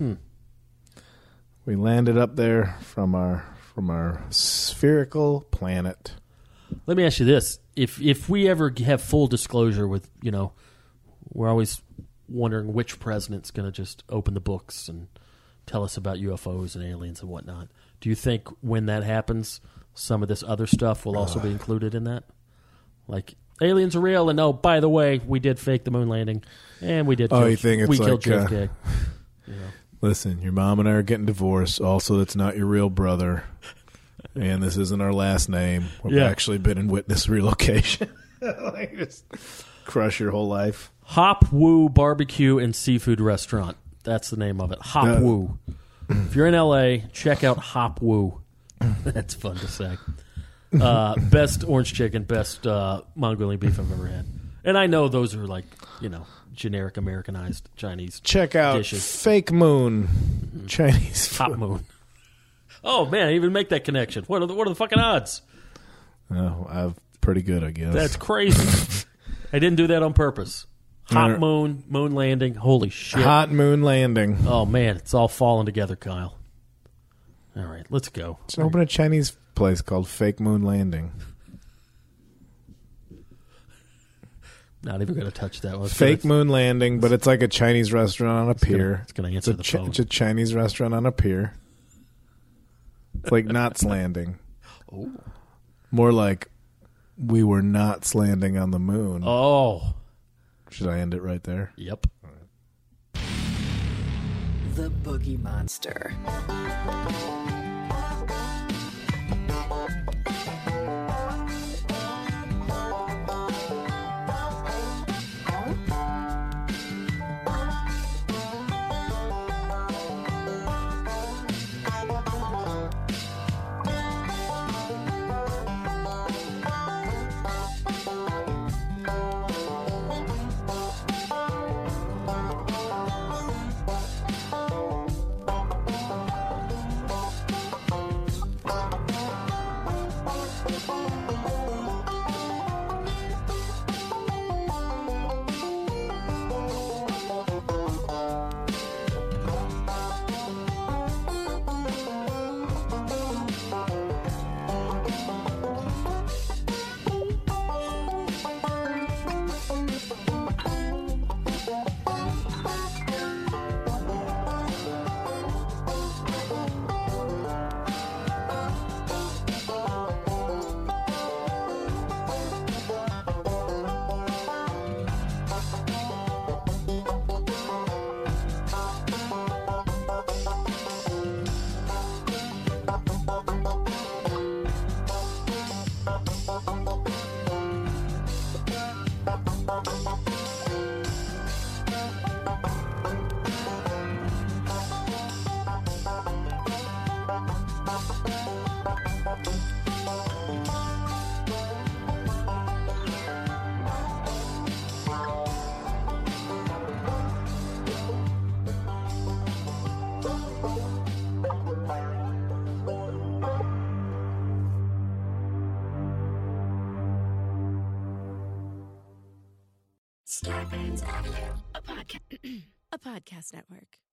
S3: We landed up there from our spherical planet.
S4: Let me ask you this: if we ever have full disclosure with, we're always wondering which president's going to just open the books and tell us about UFOs and aliens and whatnot. Do you think when that happens, some of this other stuff will also be included in that? Like, aliens are real, and oh, by the way, we did fake the moon landing, and we did.
S3: You think it's
S4: killed
S3: like,
S4: JFK?
S3: Listen, your mom and I are getting divorced. Also, that's not your real brother. And this isn't our last name. We've actually been in witness relocation. Like, just crush your whole life.
S4: Hop Woo Barbecue and Seafood Restaurant. That's the name of it. Hop Woo. If you're in L.A., check out Hop Woo. That's fun to say. Best orange chicken, best Mongolian beef I've ever had. And I know those are like, generic Americanized Chinese
S3: Check out
S4: dishes.
S3: Fake Moon Chinese food.
S4: Hop Moon. Oh, man, I even make that connection. What are the fucking odds?
S3: Oh, I'm pretty good, I guess.
S4: That's crazy. I didn't do that on purpose. Hot moon, moon landing. Holy shit.
S3: Hot moon landing.
S4: Oh, man, it's all falling together, Kyle. All right, let's go.
S3: Let's open a Chinese place called Fake Moon Landing.
S4: Not even going to touch that one.
S3: Fake Moon Landing, but it's like a Chinese restaurant on a pier.
S4: It's going to answer the phone.
S3: It's a Chinese restaurant on a pier. It's like Knots Landing.
S4: Oh.
S3: More like we were Knots landing on the moon.
S4: Oh.
S3: Should I end it right there?
S4: Yep.
S2: The Boogie Monster.
S7: Starburns Audio, a podcast network.